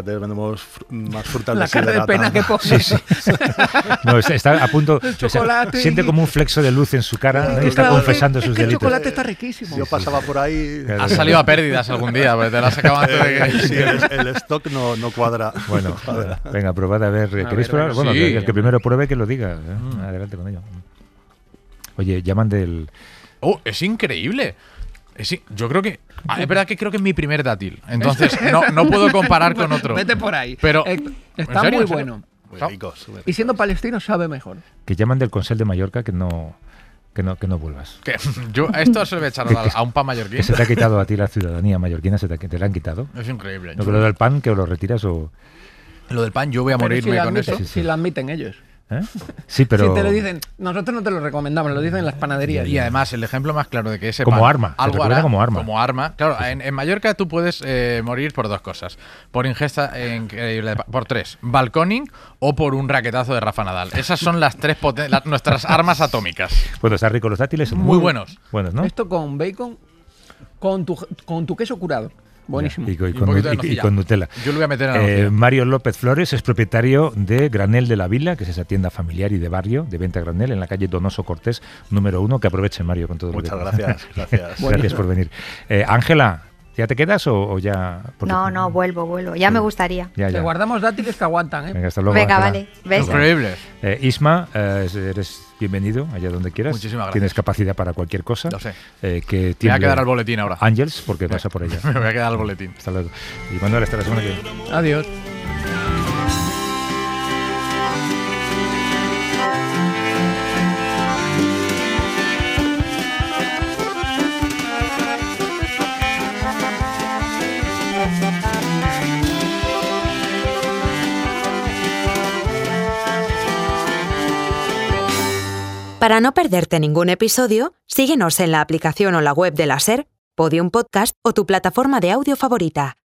S12: chocolate, vendemos más frutas
S10: la cara de pena que pone.
S2: Sí. No, está a punto, siente como un flexo de luz en su cara, ¿no? Y está confesando sus delitos.
S10: El chocolate está riquísimo.
S12: Yo pasaba por ahí.
S4: Has salido a pérdidas algún día, porque te lo has acabado antes de que...
S12: Sí, el stock no cuadra.
S2: Bueno, venga, probad a ver. ¿Queréis probar? Bueno, sí, el que primero pruebe que lo diga. Adelante con ello. Oye, llaman del...
S4: ¡Oh, es increíble! Yo creo que... es verdad que creo que es mi primer dátil. Entonces no puedo comparar con otro.
S10: Vete por ahí.
S4: Pero
S10: está muy bueno.
S12: Muy ricos.
S10: Y siendo palestino sabe mejor.
S2: Que llaman del Consell de Mallorca que no vuelvas.
S4: Yo esto se lo voy a echar a un pan mallorquín.
S2: Que se te ha quitado a ti la ciudadanía mallorquina, te la han quitado.
S4: Es increíble.
S2: ¿No que lo del pan que lo retiras o...?
S4: Lo del pan yo voy a morirme con eso.
S10: Si lo admiten ellos.
S2: Sí, pero...
S10: Si te lo dicen, nosotros no te lo recomendamos, lo dicen en las panaderías.
S4: Y además, el ejemplo más claro de que ese
S2: como
S4: pan,
S2: arma,
S4: algo hará,
S2: como arma.
S4: Como arma. Claro, en Mallorca tú puedes morir por dos cosas. Por ingesta, por tres. Balconing o por un raquetazo de Rafa Nadal. Esas son las tres nuestras armas atómicas.
S2: Bueno, está rico los dátiles. Son
S4: muy buenos.
S2: Buenos, ¿no?
S10: Esto con bacon, con tu queso curado. Buenísimo.
S2: Y con Nutella.
S4: Yo lo voy a meter en la nocilla.
S2: Mario López Flores es propietario de Granel de la Vila, que es esa tienda familiar y de barrio de venta granel en la calle Donoso Cortés, número 1. Que aprovechen, Mario, con todo.
S12: Muchas gracias.
S2: Gracias por venir. Ángela, ¿ya te quedas o ya...?
S11: No, vuelvo. Ya me gustaría.
S2: Ya.
S10: Te guardamos dátiles que aguantan, ¿eh?
S2: Venga, hasta luego.
S11: Venga,
S2: Ángela.
S11: vale. Besos.
S4: Increíble.
S2: Isma, eres bienvenido allá donde quieras.
S4: Muchísimas gracias.
S2: Tienes capacidad para cualquier cosa.
S4: Lo sé.
S2: Que
S4: me voy a quedar al boletín ahora.
S2: Ángels, porque pasa por ella.
S4: Me voy a quedar al boletín.
S2: Hasta luego. Y Manuel, hasta la semana que viene.
S10: Adiós.
S1: Para no perderte ningún episodio, síguenos en la aplicación o la web de la SER, Podium Podcast o tu plataforma de audio favorita.